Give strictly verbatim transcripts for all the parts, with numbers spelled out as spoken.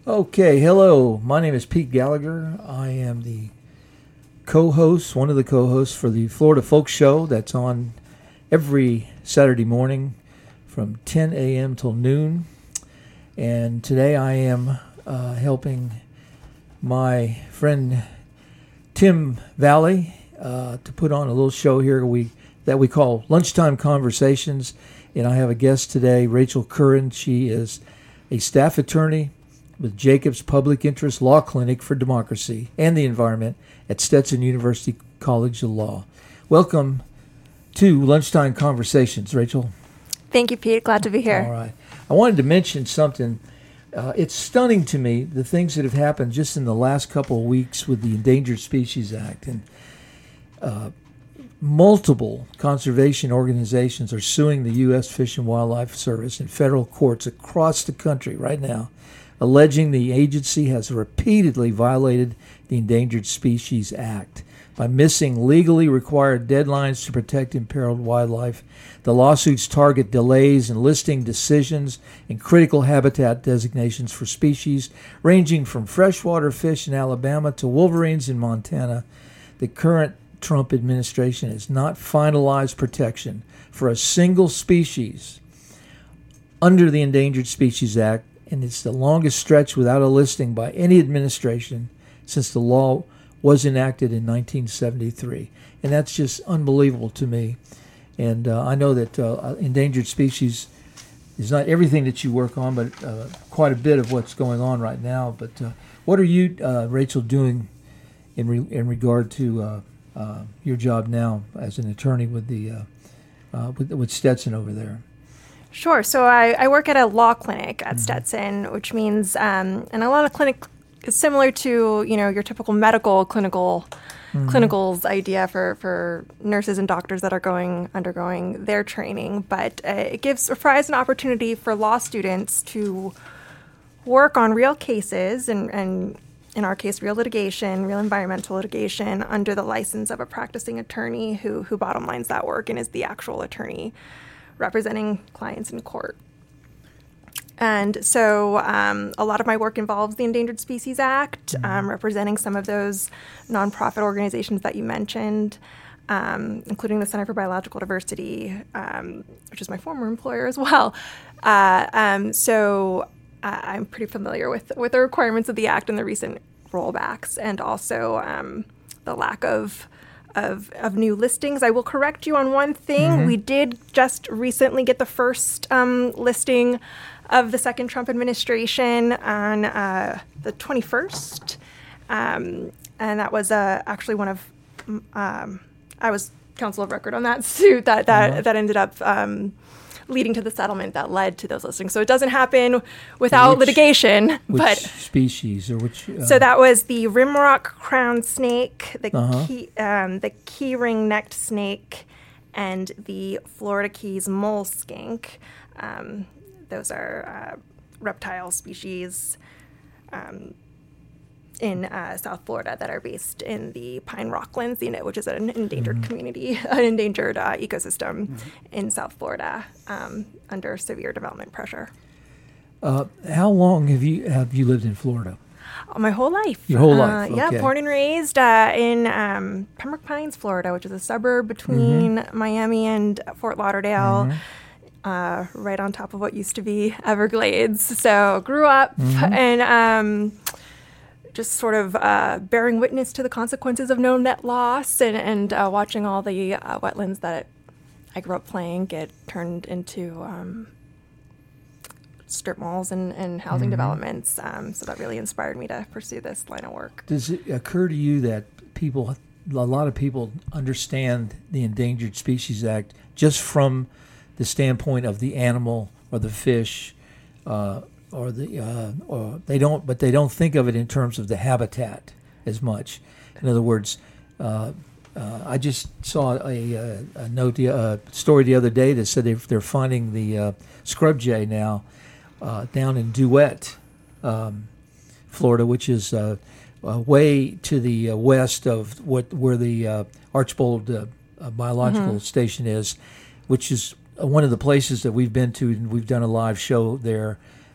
Okay, hello. My name is Pete Gallagher. I am the co-host, one of the co-hosts for the Florida Folk Show that's on every Saturday morning from ten a.m. till noon. And today I am uh, helping my friend Tim Valley uh, to put on a little show here we that we call Lunchtime Conversations. And I have a guest today, Rachel Curran. She is a staff attorney with Jacobs Public Interest Law Clinic for Democracy and the Environment at Stetson University College of Law. Welcome to Lunchtime Conversations, Rachel. Thank you, Pete. Glad to be here. All right. I wanted to mention something. Uh, it's stunning to me, the things that have happened just in the last couple of weeks with the Endangered Species Act. And uh, multiple conservation organizations are suing the U S Fish and Wildlife Service in federal courts across the country right now, alleging the agency has repeatedly violated the Endangered Species Act by missing legally required deadlines to protect imperiled wildlife. The lawsuits target delays in listing decisions and critical habitat designations for species ranging from freshwater fish in Alabama to wolverines in Montana. The current Trump administration has not finalized protection for a single species under the Endangered Species Act, and it's the longest stretch without a listing by any administration since the law was enacted in nineteen seventy-three. And that's just unbelievable to me. And uh, I know that uh, endangered species is not everything that you work on, but uh, quite a bit of what's going on right now. But uh, what are you, uh, Rachel, doing in re- in regard to uh, uh, your job now as an attorney with the uh, uh, with, with Stetson over there? Sure. So I, I work at a law clinic at Mm-hmm. Stetson, which means, um, and a lot of clinic is similar to, you know, your typical medical clinical mm-hmm. clinicals idea for, for nurses and doctors that are going undergoing their training. But uh, it gives provides an opportunity for law students to work on real cases and, and in our case, real litigation, real environmental litigation under the license of a practicing attorney who who bottom lines that work and is the actual attorney representing clients in court. And so um, a lot of my work involves the Endangered Species Act, mm-hmm. um, representing some of those nonprofit organizations that you mentioned, um, including the Center for Biological Diversity, um, which is my former employer as well. Uh, um, so uh, I'm pretty familiar with, with the requirements of the Act and the recent rollbacks, and also um, the lack of Of, of new listings. I will correct you on one thing. Mm-hmm. We did just recently get the first um, listing of the second Trump administration on uh, the twenty-first. Um, and that was uh, actually one of, um, I was counsel of record on that suit that, that, uh-huh. that ended up um, leading to the settlement that led to those listings. So it doesn't happen without which, litigation. Which but species or which? Uh, so that was the rimrock crowned snake, the uh-huh. key, um, the key ring necked snake, and the Florida Keys mole skink. Um, those are uh, reptile species um, in uh, South Florida that are based in the Pine Rocklands, you know, which is an endangered mm-hmm. community, an endangered uh, ecosystem mm-hmm. in South Florida um, under severe development pressure. Uh, how long have you have you lived in Florida? Oh, my whole life. Your whole uh, life, yeah, okay. Born and raised uh, in um, Pembroke Pines, Florida, which is a suburb between mm-hmm. Miami and Fort Lauderdale. Mm-hmm. Uh, right on top of what used to be Everglades. So grew up mm-hmm. and um, just sort of uh, bearing witness to the consequences of no net loss and, and uh, watching all the uh, wetlands that I grew up playing get turned into um, strip malls and, and housing mm-hmm. developments. Um, so that really inspired me to pursue this line of work. Does it occur to you that people, a lot of people understand the Endangered Species Act just from the standpoint of the animal or the fish, uh, or the uh, or they don't, but they don't think of it in terms of the habitat as much. In other words, uh, uh, I just saw a, a, a note, the, uh, story the other day that said they're, they're finding the uh, scrub jay now uh, down in Duet, um, Florida, which is uh, uh, way to the uh, west of what where the uh, Archbold uh, uh, biological mm-hmm. station is, which is one of the places that we've been to, and we've done a live show there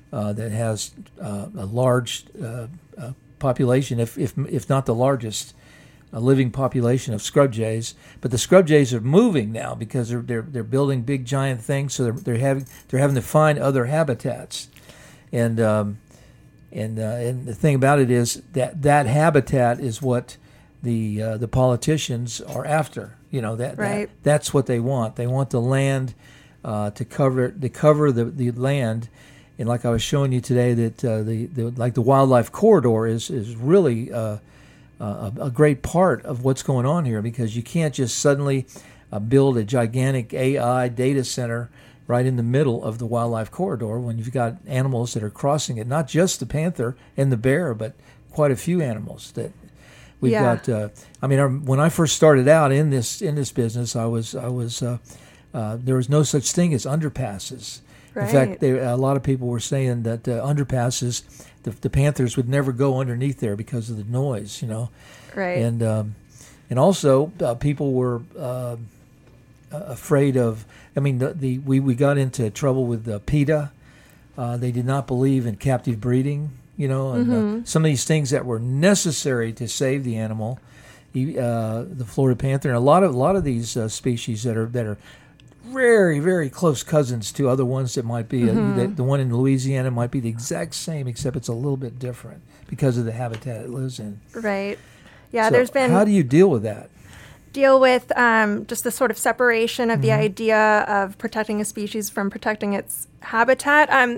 uh, that has uh, a large uh, uh, population, if if if not the largest a living population of scrub jays. But the scrub jays are moving now because they're they're, they're building big giant things, so they're they're having they're having to find other habitats, and um, and uh, and the thing about it is that that habitat is what the uh, the politicians are after. You know that, right. that that's what they want. They want the land uh, to cover to cover the, the land. And like I was showing you today, that uh, the, the like the wildlife corridor is is really uh, a, a great part of what's going on here, because you can't just suddenly uh, build a gigantic A I data center right in the middle of the wildlife corridor when you've got animals that are crossing it, not just the panther and the bear, but quite a few animals that we've yeah. got. Uh, I mean, our, when I first started out in this in this business, I was I was uh, uh, there was no such thing as underpasses. Right. In fact, they, a lot of people were saying that uh, underpasses, the, the panthers would never go underneath there because of the noise, you know. Right. And um, and also uh, people were uh, afraid of. I mean, the, the we, we got into trouble with the PETA. Uh, they did not believe in captive breeding, you know, and mm-hmm. uh, some of these things that were necessary to save the animal, uh, the Florida panther, and a lot of a lot of these uh, species that are that are. very, very close cousins to other ones that might be. Mm-hmm. Uh, the, the one in Louisiana might be the exact same, except it's a little bit different because of the habitat it lives in. Right. Yeah, so there's been... How do you deal with that? Deal with um, just the sort of separation of mm-hmm. the idea of protecting a species from protecting its habitat. Um,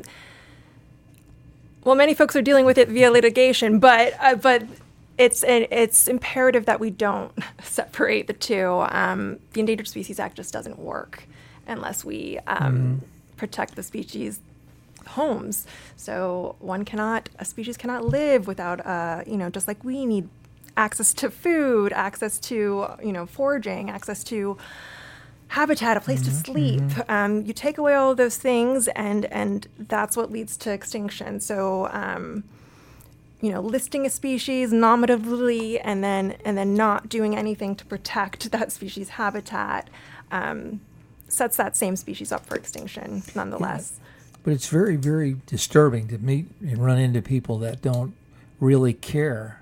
well, many folks are dealing with it via litigation, but uh, but it's it's imperative that we don't separate the two. Um, the Endangered Species Act just doesn't work unless we um, mm-hmm. protect the species' homes. So one cannot, a species cannot live without, uh, you know, just like we need access to food, access to, you know, foraging, access to habitat, a place mm-hmm. to sleep. Mm-hmm. Um, you take away all of those things, and and that's what leads to extinction. So, um, you know, listing a species nominatively and then and then not doing anything to protect that species' habitat um, sets that same species up for extinction, nonetheless. Yeah. But it's very, very disturbing to meet and run into people that don't really care.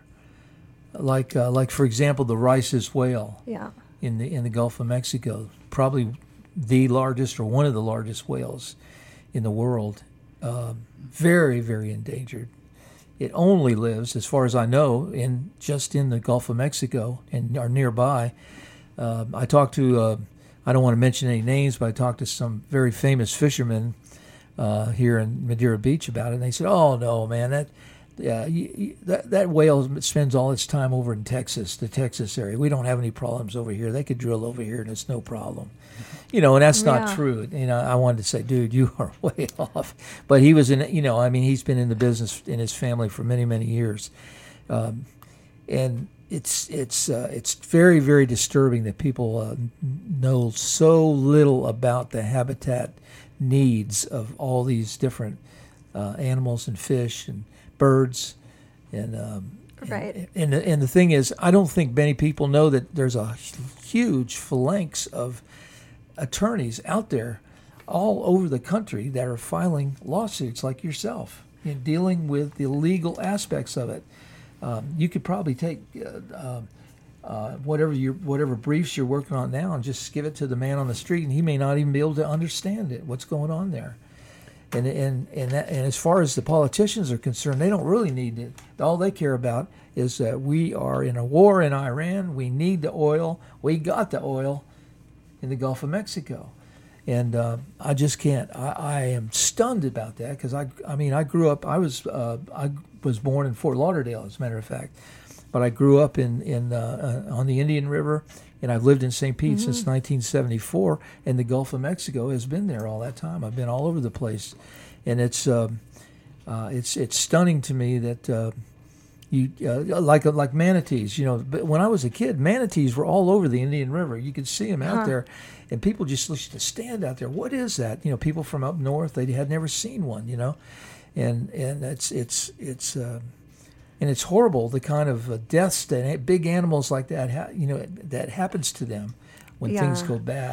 Like, uh, like for example, the Rice's whale yeah. in the in the Gulf of Mexico, probably the largest or one of the largest whales in the world. Uh, very, very endangered. It only lives, as far as I know, in just in the Gulf of Mexico and are nearby. Uh, I talked to, uh, I don't want to mention any names, but I talked to some very famous fishermen uh, here in Madeira Beach about it, and they said, "Oh no, man, that yeah, you, you, that that whale spends all its time over in Texas, the Texas area. We don't have any problems over here. They could drill over here, and it's no problem." You know, and that's yeah. not true. You know, I wanted to say, dude, you are way off. But he was in, you know, I mean, he's been in the business in his family for many, many years, um, and it's it's uh, it's very, very disturbing that people uh, know so little about the habitat needs of all these different uh, animals and fish and birds, and um, right. And, and the, and the thing is, I don't think many people know that there's a huge phalanx of attorneys out there all over the country that are filing lawsuits like yourself in dealing with the legal aspects of it. Um, you could probably take uh, uh, whatever you whatever briefs you're working on now and just give it to the man on the street, and he may not even be able to understand it, what's going on there. And and and, that, and as far as the politicians are concerned, they don't really need it. All they care about is that we are in a war in Iran. We need the oil. We got the oil in the Gulf of Mexico. And uh, I just can't. I, I am stunned about that because I, I mean, I grew up. I was, uh, I was born in Fort Lauderdale, as a matter of fact, but I grew up in in uh, uh, on the Indian River, and I've lived in Saint Pete mm-hmm. since nineteen seventy-four. And the Gulf of Mexico has been there all that time. I've been all over the place, and it's, uh, uh, it's, it's stunning to me that. Uh, You uh, like like manatees, you know. But when I was a kid, manatees were all over the Indian River. You could see them out huh. there, and people just used to stand out there. What is that? You know, people from up north, they had never seen one. You know, and and it's it's it's uh, and it's horrible the kind of uh, deaths that big animals like that, ha- you know, that happens to them when yeah. things go bad.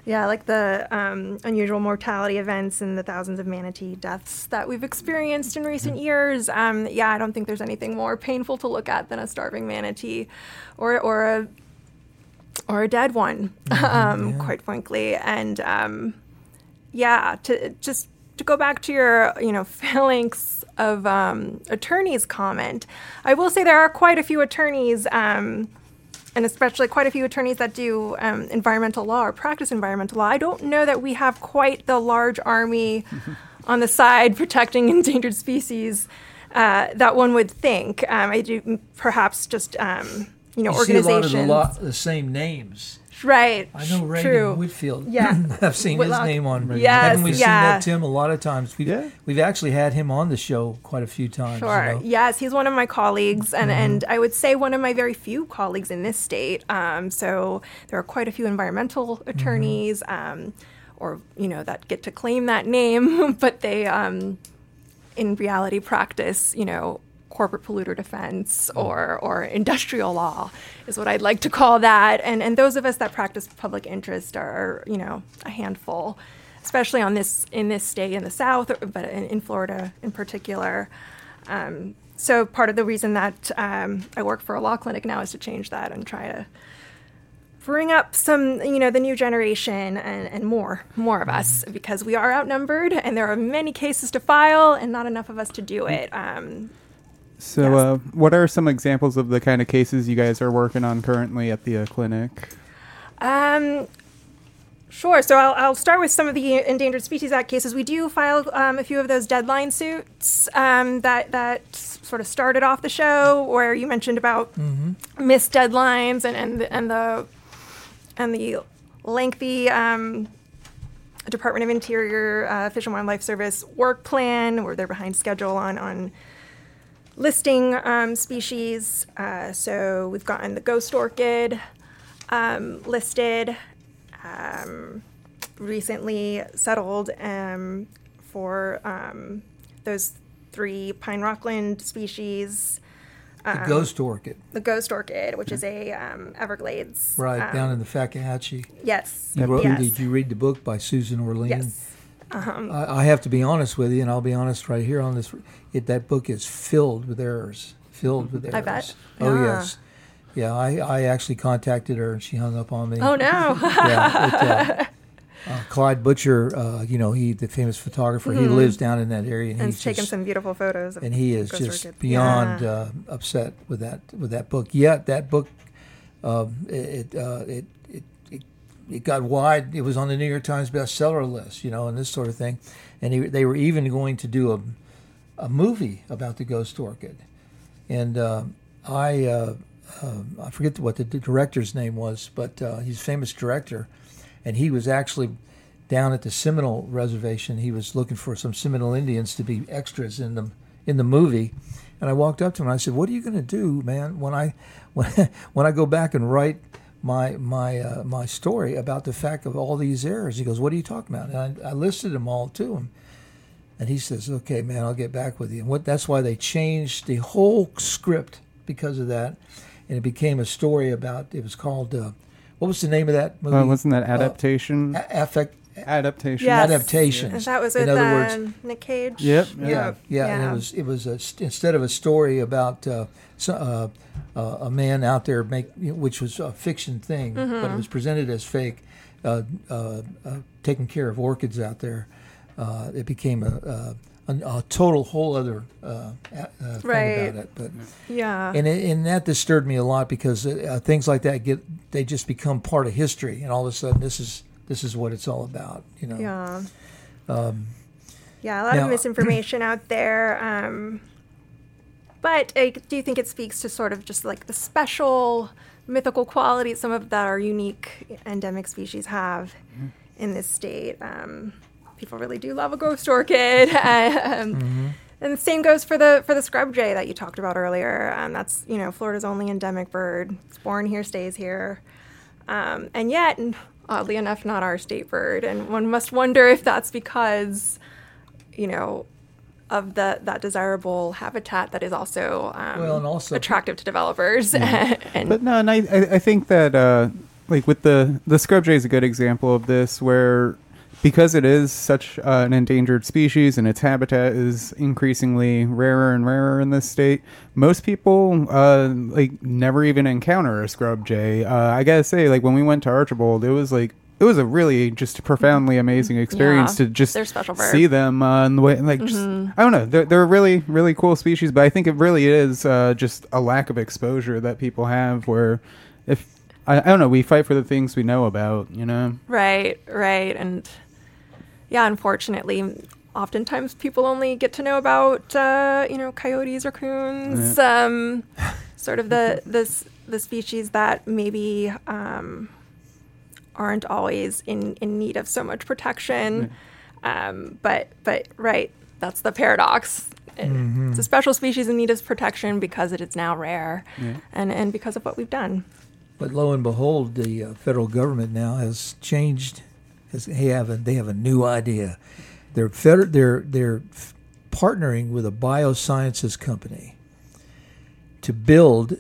Yeah, like the um, unusual mortality events and the thousands of manatee deaths that we've experienced in recent years. Um, yeah, I don't think there's anything more painful to look at than a starving manatee, or or a or a dead one, Mm-hmm, um, yeah. quite frankly. And um, yeah, to just to go back to your you know phalanx of um, attorneys comment, I will say there are quite a few attorneys. Um, and especially quite a few attorneys that do um, environmental law or practice environmental law. I don't know that we have quite the large army on the side protecting endangered species uh, that one would think. Um, I do perhaps just, um, you know, You organizations. see a lot of the, lo- the same names. Right. I know Reagan True. Whitfield. Yeah. I've seen Whitlock. his name on. Yes, Haven't we yeah. seen that, Tim? A lot of times. We've, Yeah. we've actually had him on the show quite a few times. Sure. You know? Yes, he's one of my colleagues, and, Mm-hmm. and I would say one of my very few colleagues in this state. Um, so there are quite a few environmental attorneys, Mm-hmm. um, or you know, that get to claim that name, but they, um, in reality, practice, you know, corporate polluter defense or or industrial law is what I'd like to call that. And and those of us that practice public interest are, you know, a handful, especially on this in this state in the South, but in, in Florida in particular. Um, so part of the reason that um, I work for a law clinic now is to change that and try to bring up some, you know, the new generation and, and more, more of us, because we are outnumbered and there are many cases to file and not enough of us to do it. Um, So, Yes. uh, what are some examples of the kind of cases you guys are working on currently at the uh, clinic? Um, sure. So I'll, I'll start with some of the Endangered Species Act cases. We do file um, a few of those deadline suits um, that that sort of started off the show, where you mentioned about Mm-hmm. missed deadlines and and the, and the and the lengthy um, Department of Interior uh, Fish and Wildlife Service work plan, where they're behind schedule on on. listing um, species. Uh, so we've gotten the ghost orchid um, listed, um, recently settled um, for um, those three pine rockland species. The Um, ghost orchid, The ghost orchid, which is a um, Everglades. right um, down in the Fakahatchee. Yes. You wrote, yes. Did you read the book by Susan Orlean? Yes. Um, I, I have to be honest with you, and I'll be honest right here on this. It, that book is filled with errors. Filled with errors. I bet. Oh Yeah. yes. Yeah, I, I actually contacted her and she hung up on me. Oh no. Yeah, it, uh, uh, Clyde Butcher, uh, you know, he the famous photographer. He lives down in that area, and, and he's it's taken just, some beautiful photos. Of and he is ghost just orchid. beyond Yeah. uh, upset with that with that book. Yet that book, um, it uh, it, it it it got wide. It was on the New York Times bestseller list, you know, and this sort of thing. And he, they were even going to do a a movie about the ghost orchid, and uh, I. Uh, Uh, I forget what the d- director's name was, but uh, he's a famous director, and he was actually down at the Seminole Reservation. He was looking for some Seminole Indians to be extras in the in the movie, and I walked up to him and I said, "What are you going to do, man, when I when when I go back and write my my uh, my story about the fact of all these errors?" He goes, "What are you talking about?" And I, I listed them all to him, and he says, "Okay, man, I'll get back with you." And what that's why they changed the whole script because of that. And it became a story about, it was called, uh, what was the name of that movie? Uh, wasn't that adaptation? Uh, a- affect, adaptation. Yes. Adaptations. And that was In with other words- um, Nick Cage. Yep. yeah, yeah, Yeah. And it was, it was a, st- instead of a story about uh, so, uh, uh, a man out there, make, which was a fiction thing, but it was presented as fake, uh, uh, uh, taking care of orchids out there. Uh, it became a, a, a, a total whole other uh, a- uh, thing Right. about it. But Yeah. And it, and that disturbed me a lot because uh, things like that get they just become part of history, and all of a sudden this is this is what it's all about, you know. Yeah. Um, Yeah, a lot now- of misinformation out there. Um, but I do think it speaks to sort of just like the special mythical qualities some of that our unique endemic species have in this state. Um, people really do love a ghost orchid. um, And the same goes for the for the scrub jay that you talked about earlier. Um, that's, you know, Florida's only endemic bird. It's born here, stays here. Um, and yet, oddly enough, not our state bird. And one must wonder if that's because, you know, of the that desirable habitat that is also, um, Well, and also- attractive to developers. and But no, and I, I I think that uh, like with the the scrub jay is a good example of this, where because it is such uh, an endangered species and its habitat is increasingly rarer and rarer in this state, most people uh, like never even encounter a scrub jay. Uh, I gotta say, like when we went to Archibald, it was like it was a really just profoundly amazing experience Yeah, to just they're special bird. see them uh, in the way, like just, I don't know, they're they're a really really cool species, but I think it really is uh, just a lack of exposure that people have. Where if I, I don't know, we fight for the things we know about, you know. Right, right, and yeah, unfortunately, oftentimes people only get to know about uh, you know coyotes, raccoons, Yeah. um, sort of the this the species that maybe um, aren't always in, in need of so much protection. Um, but but right, that's the paradox. It- Mhm. It's a special species in need of protection because it is now rare, Yeah. and and because of what we've done. But lo and behold, the uh, federal government now has changed. Has, they have a, they have a new idea. They're feder- they're they're f- partnering with a biosciences company to build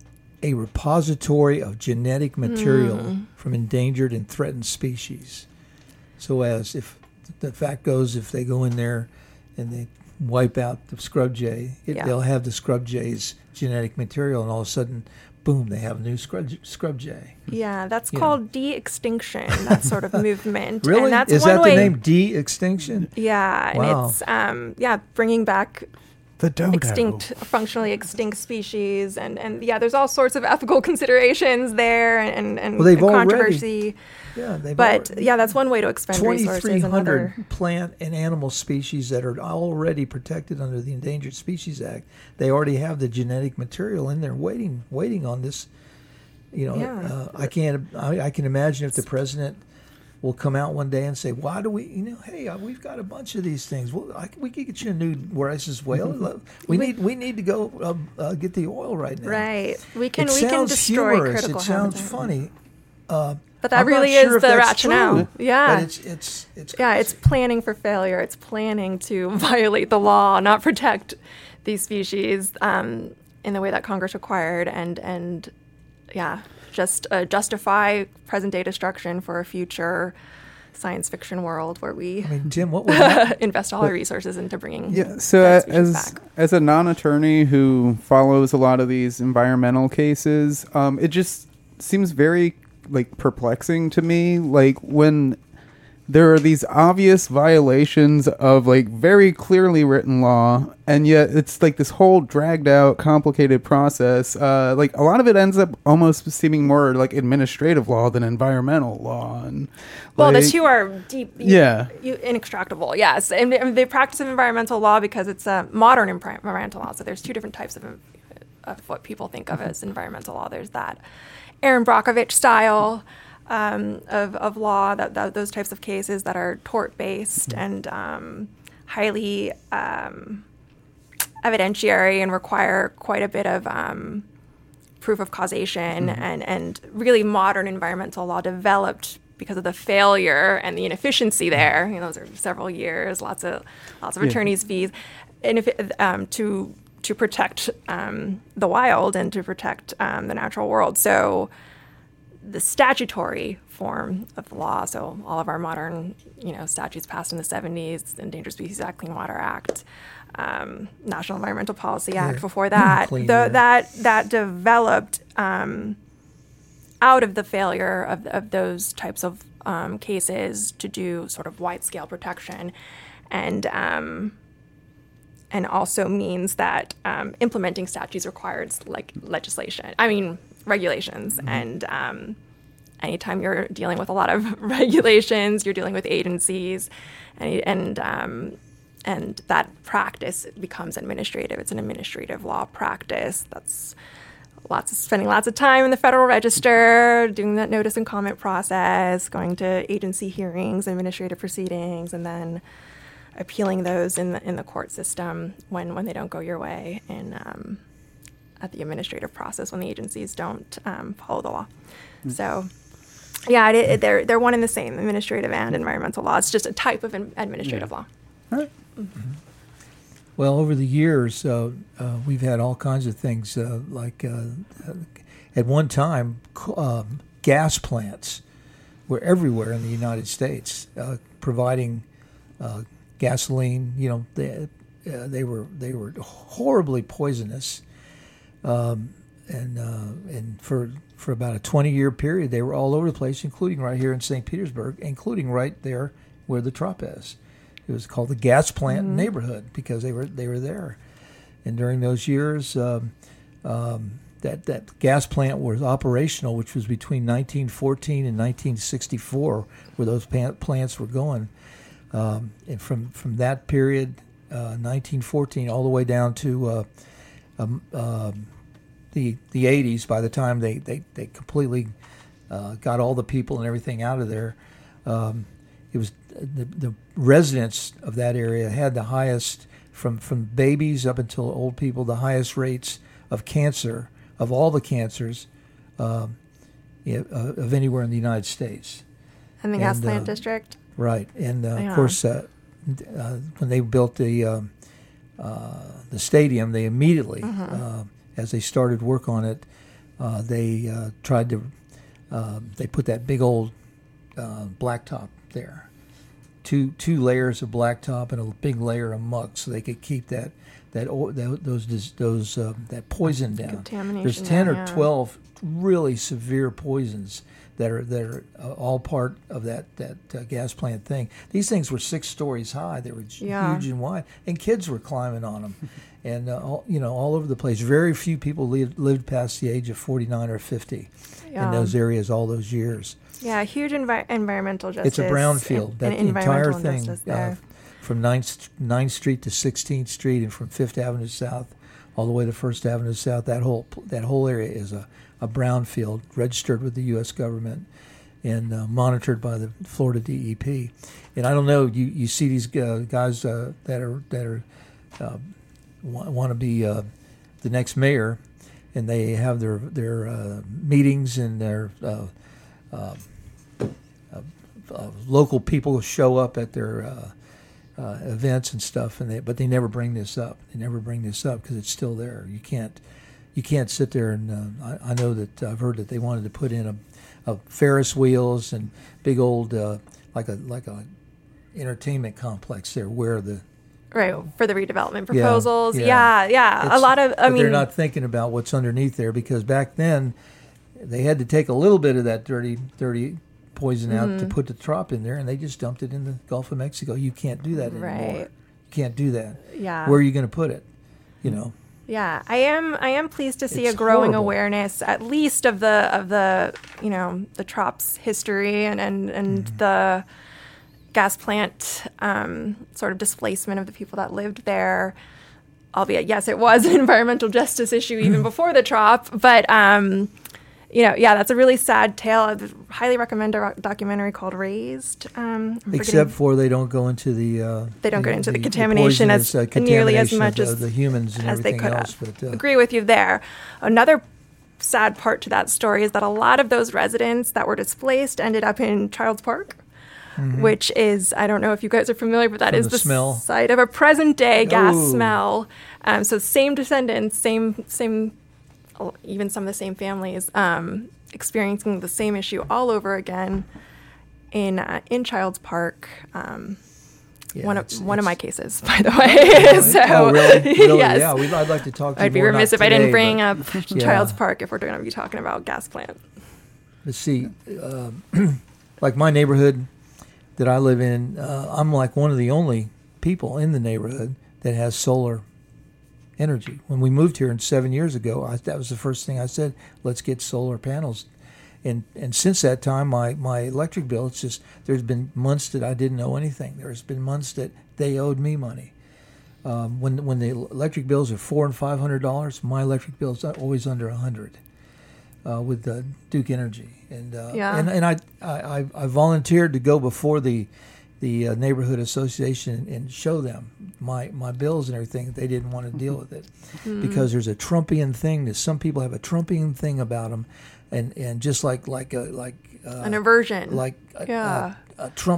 a repository of genetic material Mm. from endangered and threatened species. So as if the fact goes, if they go in there and they wipe out the scrub jay, it, Yeah. they'll have the scrub jay's genetic material, and all of a sudden, boom, they have a new scrub, scrub jay. Yeah, that's Yeah. called de-extinction. That sort of movement. Really? And that's Is one that way, the name, de-extinction? Yeah, Wow. and it's um yeah bringing back The dodo. extinct, functionally extinct species, and, and yeah, there's all sorts of ethical considerations there, and and, Well, they've and already- controversy. Yeah, they've But already- yeah, that's one way to expend resources. twenty-three hundred Another, plant and animal species that are already protected under the Endangered Species Act. They already have the genetic material in there waiting, waiting on this. You know, Yeah. uh, I can't. I, I can imagine if the president will come out one day and say, "Why do we? You know, hey, uh, we've got a bunch of these things. Well, I, we could get you a new Rice's whale. Look, We need, we need to go uh, uh, get the oil right now." right? We can It we can sounds destroy humorous. critical It sounds habitat. funny. Uh, But that I'm not really sure is if the that's rationale. true, Yeah. but it's it's it's Yeah, it's crazy. planning for failure. It's planning to violate the law, not protect these species um, in the way that Congress required, and and yeah, just uh, justify present day destruction for a future science fiction world where we I mean, Tim, what would happen? invest all our resources into bringing Yeah, so that uh, species as back. as a non-attorney who follows a lot of these environmental cases, um, it just seems very like perplexing to me. Like when there are these obvious violations of like very clearly written law, and yet it's like this whole dragged out, complicated process. Uh, like a lot of it ends up almost seeming more like administrative law than environmental law. And Well, the like- two are deep, Yeah. you, inextractable. Yes, and, and the practice of environmental law, because it's a modern envi- environmental law. So there's two different types of of what people think of as environmental law. There's that Aaron Brockovich style um, of of law, that, that those types of cases that are tort based and um, highly um, evidentiary and require quite a bit of um, proof of causation, and, and really modern environmental law developed because of the failure and the inefficiency there. You know, those are several years, lots of lots of Yeah. attorneys' fees, and if it, um, to to protect um, the wild and to protect um, the natural world. So the statutory form of the law, so all of our modern, you know, statutes passed in the seventies, Endangered Species Act, Clean Water Act, um, National Environmental Policy Act. Yeah. Before that, Clean the, Air. that that developed um, out of the failure of, of those types of um, cases to do sort of wide scale protection, and um, and also means that um, implementing statutes requires like legislation. I mean regulations, Mm-hmm. and um, anytime you're dealing with a lot of regulations, you're dealing with agencies, and and um, and that practice becomes administrative. It's an administrative law practice. That's lots of spending lots of time in the Federal Register, doing that notice and comment process, going to agency hearings, administrative proceedings, and then appealing those in the in the court system when, when they don't go your way, and um, at the administrative process when the agencies don't um, follow the law. So, yeah, it, it, they're they're one and the same, administrative and environmental law. It's just a type of an administrative law. Well, over the years, uh, uh, we've had all kinds of things. Uh, like uh, uh, at one time, c- um, gas plants were everywhere in the United States, uh, providing uh, gasoline. You know, they uh, they were they were horribly poisonous, um, and uh, and for for about a twenty year period, they were all over the place, including right here in Saint Petersburg, including right there where the Trop is. It was called the gas plant mm-hmm. neighborhood because they were they were there, and during those years. Um, um, That, that gas plant was operational, which was between nineteen fourteen and nineteen sixty-four, where those plants were going. Um, and from, from that period, uh, nineteen fourteen, all the way down to uh, um, uh, the the eighties, by the time they, they, they completely uh, got all the people and everything out of there, um, it was the, the residents of that area had the highest, from, from babies up until old people, the highest rates of cancer of all the cancers um, yeah, uh, of anywhere in the United States. And the gas plant uh, district? Right. And, uh, yeah. of course, uh, uh, when they built the um, uh, the stadium, they immediately, mm-hmm. uh, as they started work on it, uh, they uh, tried to, uh, they put that big old uh, blacktop there. Two two layers of blacktop and a big layer of muck so they could keep that That, that those those uh, that poison down. There's ten down, or yeah. twelve really severe poisons that are that are uh, all part of that that uh, gas plant thing. These things were six stories high. They were yeah. huge and wide, and kids were climbing on them, and uh, all, you know all over the place. Very few people lived, lived past the age of forty-nine or fifty yeah. in those areas all those years. Yeah, huge envi- environmental justice. It's a brownfield. And, that and entire thing. There. Uh, from ninth, ninth Street to sixteenth Street, and from Fifth Avenue South all the way to First Avenue South. That whole that whole area is a, a brownfield, registered with the U S government and uh, monitored by the Florida D E P. And I don't know, you, you see these uh, guys uh, that are that are uh, want, want to be uh, the next mayor, and they have their their uh, meetings and their uh, uh, uh, uh, local people show up at their uh, Uh, events and stuff, and they but they never bring this up. They never bring this up because it's still there. You can't, you can't sit there and uh, I, I know that I've heard that they wanted to put in a, a Ferris wheels and big old uh, like a like a entertainment complex there where the right for the redevelopment proposals. Yeah, yeah, yeah. yeah. a lot of. I but mean, they're not thinking about what's underneath there because back then they had to take a little bit of that dirty, dirty. poison out mm-hmm. to put the Trop in there, and they just dumped it in the Gulf of Mexico. You can't do that anymore. Right. You can't do that. Yeah. Where are you going to put it? You know. Yeah, I am. I am pleased to see It's a growing horrible. awareness, at least of the of the you know the Trop's history and and and mm-hmm. the gas plant um, sort of displacement of the people that lived there. Albeit, yes, it was an environmental justice issue even before the Trop, but. Um, You know, yeah, that's a really sad tale. I highly recommend a documentary called Raised. Um, Except for they don't go into the uh, they don't the, go into the, the contamination the as uh, contamination nearly as much of, as uh, the humans and as they everything could else. have. But uh, agree with you there. Another sad part to that story is that a lot of those residents that were displaced ended up in Childs Park. Mm-hmm. Which is, I don't know if you guys are familiar, but that From is the the smell. site of a present-day gas Ooh. smell. Um, so same descendants, same same, even some of the same families. Um, experiencing the same issue all over again in uh, in Childs Park. Um, yeah, one of it's, one it's, of my cases, by the way. so, oh, really? Really? yes. Yeah, we'd, I'd like to talk to you I'd be more, remiss not if I didn't today, bring but, up yeah. Childs Park if we're going to be talking about gas plant. Let's see, uh, like my neighborhood that I live in, uh, I'm like one of the only people in the neighborhood that has solar energy. When we moved here in seven years ago, I, that was the first thing I said, let's get solar panels. And and since that time, my, my electric bill, it's just, there's been months that I didn't owe anything. There's been months that they owed me money. Um, when when the electric bills are four and five hundred dollars, my electric bill is always under a hundred uh, with uh, Duke Energy. And uh, yeah. and and I, I I volunteered to go before the the uh, neighborhood association and show them my, my bills and everything. They didn't want to deal with it mm-hmm. because there's a Trumpian thing that some people have a Trumpian thing about them, and, and just like like a, like uh, an aversion, like a, yeah. a, a Trump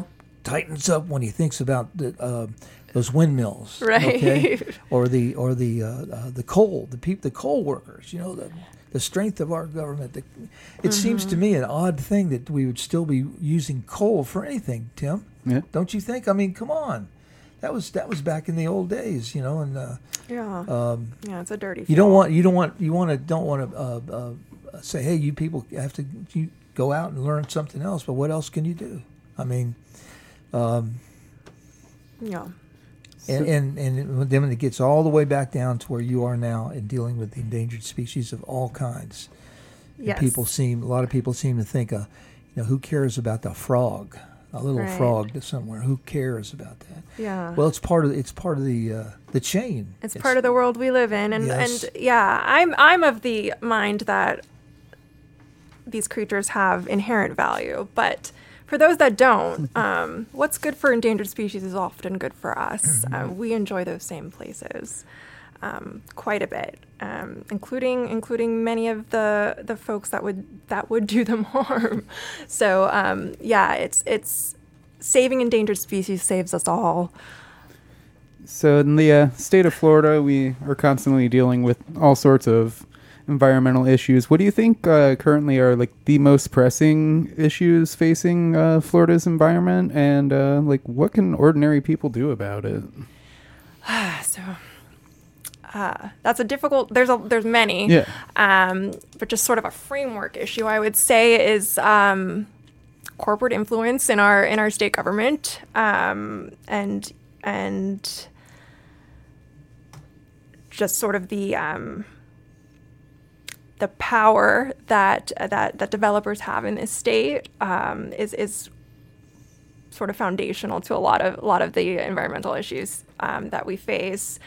tightens up when he thinks about the, uh, those windmills, Right. Okay, or the or the uh, uh, the coal, the people, the coal workers. You know, the the strength of our government. The, it mm-hmm. seems to me an odd thing that we would still be using coal for anything, Tim. Yeah. Don't you think? I mean, come on. That was that was back in the old days, you know, and uh, yeah, um, yeah, it's a dirty. You don't want you don't want you want to don't want to uh, uh, say, hey, you people have to you go out and learn something else. But what else can you do? I mean, um, yeah, and, and and then when it gets all the way back down to where you are now in dealing with the endangered species of all kinds, yes. and people seem a lot of people seem to think, uh, you know, who cares about the frog? A little right. frog to somewhere. Who cares about that? Yeah. Well, it's part of it's part of the uh, the chain. It's, it's part of the world we live in, and yes. and yeah, I'm I'm of the mind that these creatures have inherent value, but for those that don't, um, what's good for endangered species is often good for us. Mm-hmm. Uh, we enjoy those same places um, quite a bit, um, including including many of the the folks that would that would do them harm. So um, yeah, it's it's saving endangered species saves us all. So in the uh, state of Florida, we are constantly dealing with all sorts of environmental issues. What do you think uh, currently are like the most pressing issues facing uh, Florida's environment, and uh, like what can ordinary people do about it? so. Uh, that's a difficult. There's a there's many. Yeah. Um, but just sort of a framework issue, I would say, is um, corporate influence in our in our state government, um, and and just sort of the um, the power that that that developers have in this state um, is is sort of foundational to a lot of a lot of the environmental issues um, that we face.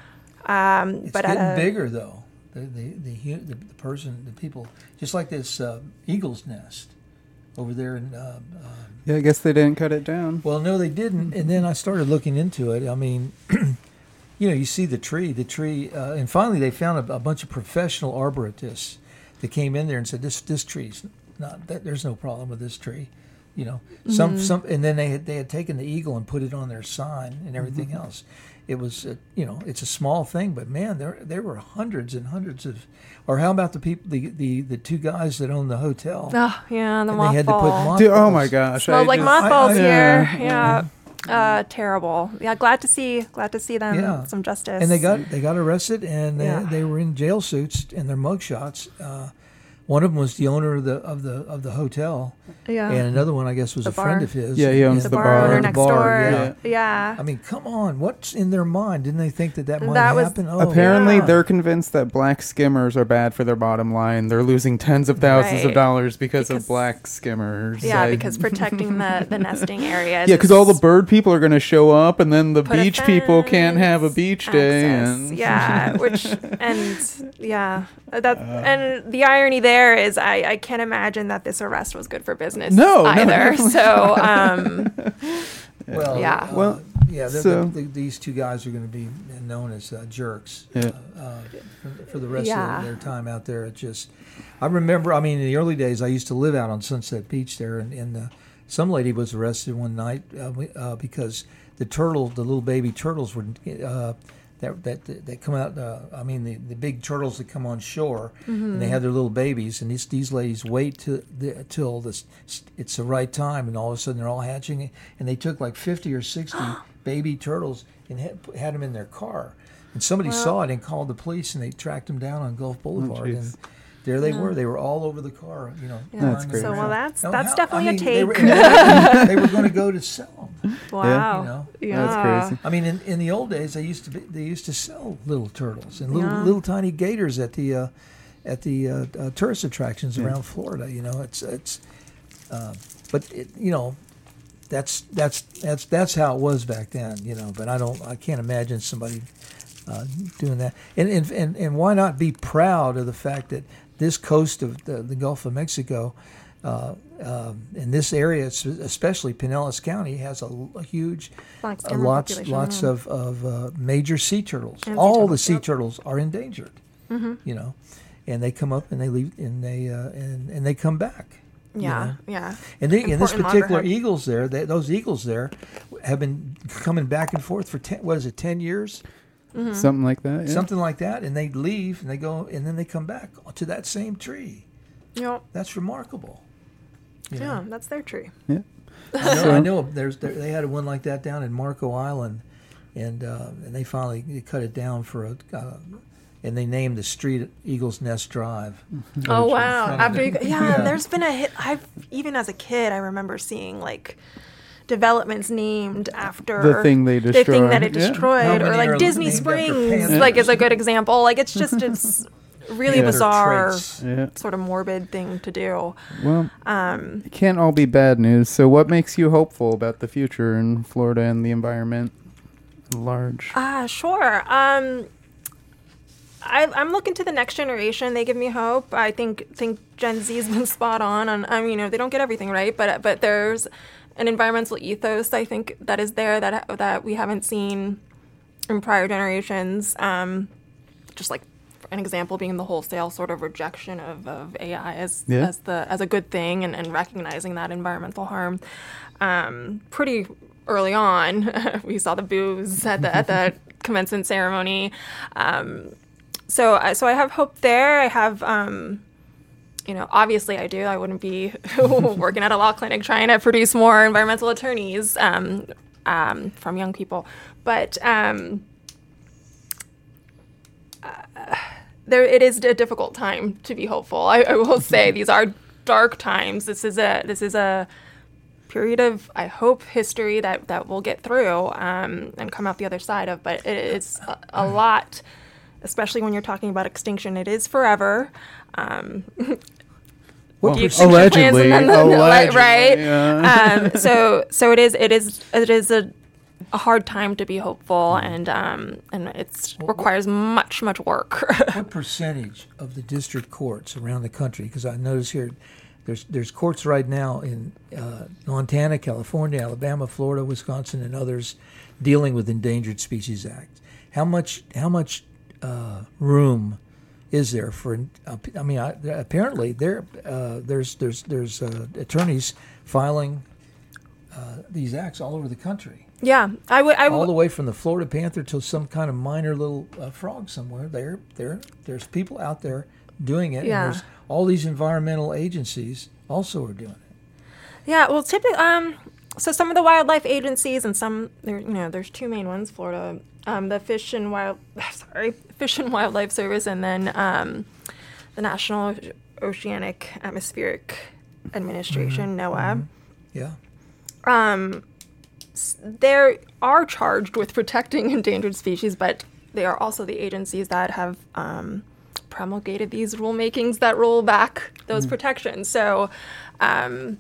Um, it's but getting at a, bigger, though. The the, the the the person, the people, just like this uh, eagle's nest over there in. Uh, uh, yeah, I guess they didn't cut it down. Well, no, they didn't. And then I started looking into it. I mean, you know, you see the tree, the tree, uh, and finally they found a, a bunch of professional arborists that came in there and said, "This this tree's not. That, there's no problem with this tree." You know, some mm-hmm. some, and then they had they had taken the eagle and put it on their sign and everything mm-hmm. else. It was, uh, you know, it's a small thing, but man, there there were hundreds and hundreds of. Or how about the people, the, the, the two guys that own the hotel? Oh yeah, the and mothball. They had to put mothballs. Dude, oh my gosh! Smelled like just, mothballs I, I, here. yeah. Yeah, uh, terrible. Yeah, glad to see, glad to see them yeah. some justice. And they got they got arrested, and they, yeah. they were in jail suits and their mugshots. Uh, one of them was the owner of the of the of the hotel, yeah. and another one I guess was the a bar. friend of his. Yeah, he owns the, the bar, bar. owner The next bar, door. yeah. yeah. I mean, come on, what's in their mind? Didn't they think that that might That was- happen? Oh, Apparently, yeah. they're convinced that black skimmers are bad for their bottom line. They're losing tens of thousands Right. of dollars because, Because- of black skimmers. Yeah, I- because protecting the, the nesting areas. yeah, because is all the bird people are going to show up, and then the put a beach people can't fence, have a beach day. access. And Yeah, which and yeah, that and the irony there is I, I can't imagine that this arrest was good for business No, no, either. definitely so um, Well, Yeah. uh, Well, yeah. The, so- the, the, these two guys are going to be known as uh, jerks Yeah. uh, uh, for, for the rest Yeah. of their time out there. It just, I remember. I mean, in the early days, I used to live out on Sunset Beach there, and, and uh, some lady was arrested one night uh, we- uh, because the turtle, the little baby turtles, were uh, that that that come out. Uh, I mean, the, the big turtles that come on shore, and they have their little babies, and these these ladies wait till the, till this it's the right time, and all of a sudden they're all hatching, and they took like fifty or sixty baby turtles and had, had them in their car, and somebody Wow. saw it and called the police, and they tracked them down on Gulf Boulevard, jeez. and there they were. They were all over the car, you know. Yeah. That's flying great. So, around. well, that's- Now, that's how- definitely a I mean, They were, take. and they were going to go to sell them. wow, You know? yeah, That's crazy. I mean, in, in the old days, they used to be, they used to sell little turtles and little Yeah. little tiny gators at the uh, at the uh, uh, tourist attractions Yeah. around Florida. You know, it's it's, uh, but it, you know, that's that's that's that's how it was back then. You know, but I don't, I can't imagine somebody uh, doing that. And, and and and why not be proud of the fact that this coast of the, the Gulf of Mexico. Uh, uh, in this area, especially Pinellas County, has a, a huge, Black uh, skimmer lots, population, lots yeah. of, of uh, major sea turtles. And sea All the turtles, sea yep. turtles are endangered, Mm-hmm. you know, and they come up and they leave and they uh, and and they come back. Yeah, know? yeah. And, they, and this Important particular loggerhead. eagles there, they, those eagles there, have been coming back and forth for ten, what is it, ten years, Mm-hmm. Something like that. Yeah. something like that, and they leave and they go and then they come back to that same tree. Yeah, That's remarkable. You yeah, know? that's their tree. Yeah. I know, So- I know there's there, they had one like that down in Marco Island, and uh, and they finally they cut it down for a, uh, and they named the street Eagles Nest Drive. Oh wow! From- After you, yeah, Yeah. there's been a hit. I've even as a kid, I remember seeing like developments named after The thing they the thing that destroyed. it Yeah. destroyed, How or many like are Disney named after Springs, panthers? like is a good example. Like it's just it's really Yeah. bizarre, Traits. Yeah. sort of morbid thing to do. Well, Um, it can't all be bad news. So, what makes you hopeful about the future in Florida and the environment at large? Ah, sure. Um, I, I'm looking to the next generation. They give me hope. I think think Gen Z's been spot on. On I mean, you know, they don't get everything right, but but there's an environmental ethos I think that is there that that we haven't seen in prior generations. Um, just like an example being the wholesale sort of rejection of, of A I as Yeah. as the as a good thing and, and recognizing that environmental harm. Um, pretty early on, we saw the boos at the at the commencement ceremony. Um, so I so I have hope there. I have. Um, You know, obviously I do. I wouldn't be working at a law clinic trying to produce more environmental attorneys um, um, from young people. But um, uh, there, it is a difficult time to be hopeful. I, I will say these are dark times. This is a this is a period of, I hope, history that, that we'll get through um, and come out the other side of. But it is a, a lot, especially when you're talking about extinction. It is forever. Um, What the percent- extinction plans allegedly, and then the- allegedly, right? yeah. um, so so it is it is it is a, a hard time to be hopeful, and um, and it requires much much work. What percentage of the district courts around the country? Because I notice here, there's there's courts right now in uh, Montana, California, Alabama, Florida, Wisconsin, and others dealing with Endangered Species Act. How much how much uh, room is there for? Uh, I mean, I, apparently there uh, there's there's there's uh, attorneys filing uh, these acts all over the country. yeah, I would I All would the way from the Florida panther to some kind of minor little uh, frog somewhere. There, there, there's people out there doing it. Yeah. And there's all these environmental agencies also are doing it. yeah. Well, typically, um, so some of the wildlife agencies and some there you know there's two main ones, Florida. Um, the Fish and Wild, sorry, Fish and Wildlife Service, and then um, the National Oceanic Atmospheric Administration, NOAA. Yeah. Um, s- they are charged with protecting endangered species, but they are also the agencies that have um, promulgated these rulemakings that roll back those protections. So, um,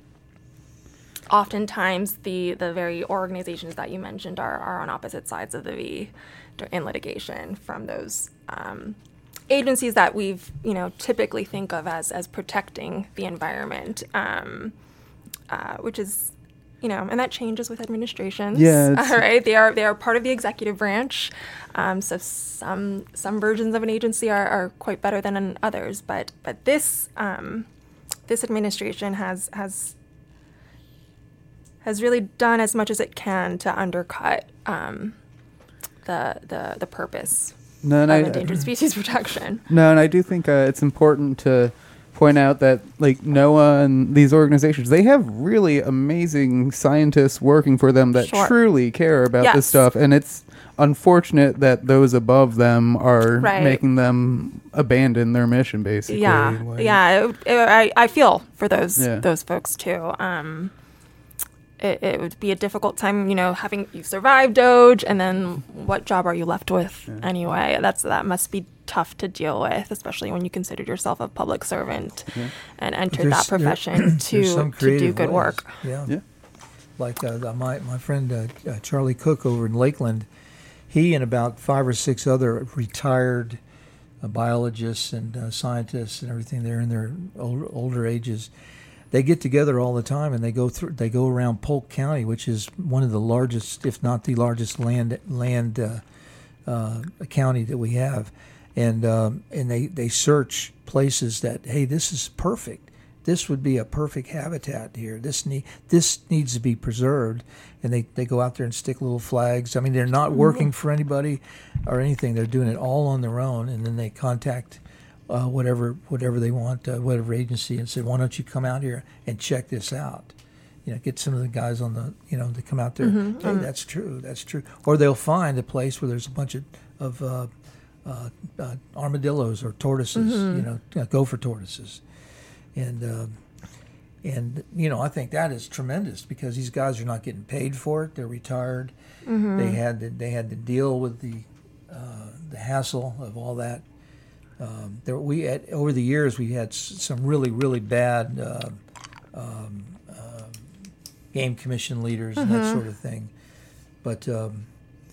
oftentimes the the very organizations that you mentioned are, are on opposite sides of the V in litigation from those um, agencies that we've you know typically think of as as protecting the environment, um, uh, which is you know and that changes with administrations. Yeah, it's- all right. They are they are part of the executive branch, um, so some some versions of an agency are, are quite better than others. But but this um, this administration has has has really done as much as it can to undercut um, the, the the purpose No, and of I, endangered species protection. no, and I do think uh, it's important to point out that like NOAA and these organizations, they have really amazing scientists working for them that Sure. truly care about this Yes. stuff, and it's unfortunate that those above them are Right. making them abandon their mission, basically. Yeah, Like- yeah. It, it, I I feel for those Yeah. those folks too. Um, it, it would be a difficult time, you know, having you survived Doge, and then what job are you left with anyway? That's that must be tough to deal with, especially when you considered yourself a public servant and entered that There's- there- profession there's to some to do creative good ways. work. Yeah. Yeah. Like uh, the- my my friend uh, uh, Charlie Cook over in Lakeland, he and about five or six other retired uh, biologists and uh, scientists and everything. They're in their older, older ages. They get together all the time, and they go through. They go around Polk County, which is one of the largest, if not the largest, land land uh, uh, county that we have, and um, and they, they search places that, hey, this is perfect. this would be a perfect habitat here. This need this needs to be preserved, and they, they go out there and stick little flags. I mean, they're not working for anybody or anything. They're doing it all on their own, and then they contact uh, whatever whatever they want, uh, whatever agency, and say, why don't you come out here and check this out? You know, get some of the guys on the, you know, to come out there. Mm-hmm. Hey, that's true, that's true. Or they'll find a place where there's a bunch of, of uh, uh, uh, armadillos or tortoises, Mm-hmm. you know, uh, gopher tortoises. And, uh, and you know, I think that is tremendous because these guys are not getting paid for it. They're retired. Mm-hmm. They had to, they had to deal with the uh, the hassle of all that. Um, there, we had, over the years we had s- some really really bad uh, um, uh, game commission leaders and that sort of thing. But um,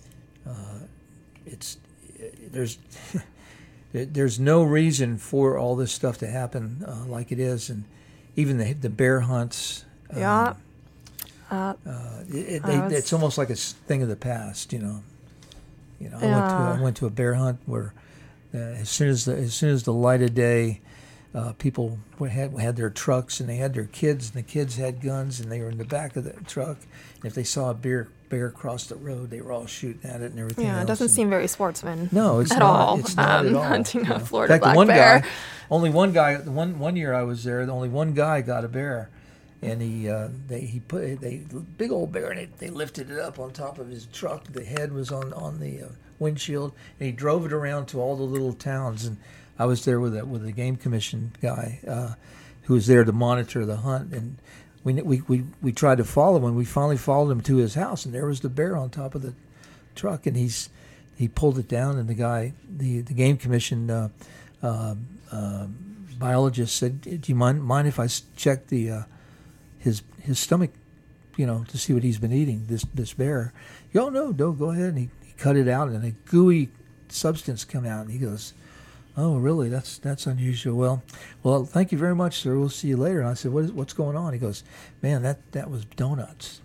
uh, it's there's there's no reason for all this stuff to happen uh, like it is, and even the the bear hunts. Um, Yeah. Uh, uh, it, it, they, I was- it's almost like a s- thing of the past, you know. You know, I went to Yeah. I went to a bear hunt where uh, as soon as the as soon as the light of day, uh, people were- had had their trucks and they had their kids and the kids had guns and they were in the back of the truck. And if they saw a bear bear cross the road, they were all shooting at it and everything. yeah, it else. doesn't And- seem very sportsman. no, it's at not. all. It's not um, at all. Hunting you know. a Florida In fact, black the one bear. guy, only one guy, the one one year I was there, only one guy got a bear, and he uh, they he put they big old bear, and they, they lifted it up on top of his truck. The head was on on the uh, windshield, and he drove it around to all the little towns. And I was there with a with a game commission guy uh, who was there to monitor the hunt, and we we we we tried to follow him, and we finally followed him to his house, and there was the bear on top of the truck, and he's he pulled it down, and the guy, the the game commission uh, uh, uh, biologist said, "Do you mind mind if I s- check the uh, his his stomach, you know, to see what he's been eating, this this bear?" "Oh no, no, go ahead." And he, he cut it out, and a gooey substance come out, and he goes, "Oh, really? That's that's unusual." Well, well, thank you very much, sir. We'll see you later. And I said, "What is what's going on?" He goes, "Man, that that was donuts."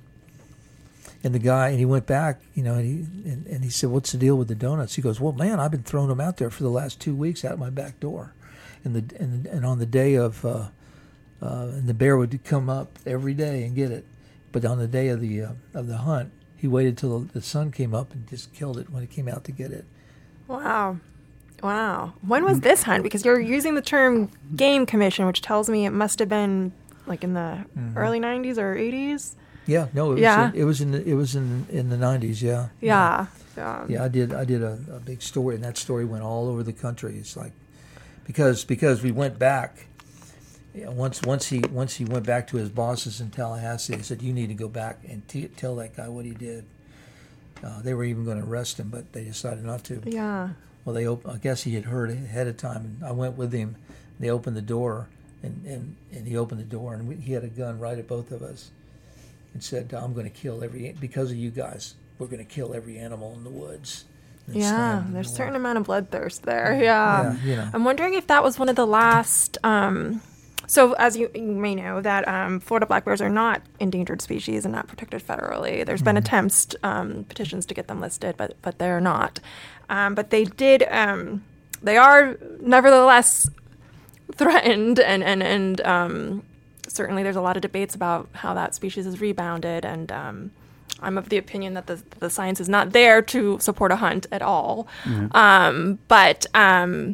And the guy, and he went back, you know, and he and, and he said, "What's the deal with the donuts?" He goes, "Well, man, I've been throwing them out there for the last two weeks out my back door, and the and, and on the day of, uh, uh, and the bear would come up every day and get it, but on the day of the uh, of the hunt, he waited till the sun came up and just killed it when he came out to get it." Wow. Wow. When was this hunt? Because you're using the term game commission, which tells me it must have been like in the Mm-hmm. early nineties or eighties. Yeah, no, it was Yeah. it was in the, it was in in the nineties. Yeah, Yeah. Yeah. yeah. I did I did a, a big story, and that story went all over the country. It's like because because we went back. Yeah, once once he once he went back to his bosses in Tallahassee, they said, "You need to go back and t- tell that guy what he did." Uh, they were even going to arrest him, but they decided not to. Yeah. Well, they op- I guess he had heard ahead of time, and I went with him. They opened the door, and, and, and he opened the door, and we, he had a gun right at both of us, and said, "I'm going to kill every because of you guys. We're going to kill every animal in the woods." And Yeah. slammed the There's a door. certain amount of bloodthirst there. Yeah. Yeah, you know. I'm wondering if that was one of the last. Um, so, as you, you may know, that um, Florida black bears are not endangered species and not protected federally. There's been attempts, um, petitions to get them listed, but but they're not. Um, but they did. Um, they are nevertheless threatened, and and and um, certainly there's a lot of debates about how that species has rebounded. And um, I'm of the opinion that the the science is not there to support a hunt at all. Um, but um,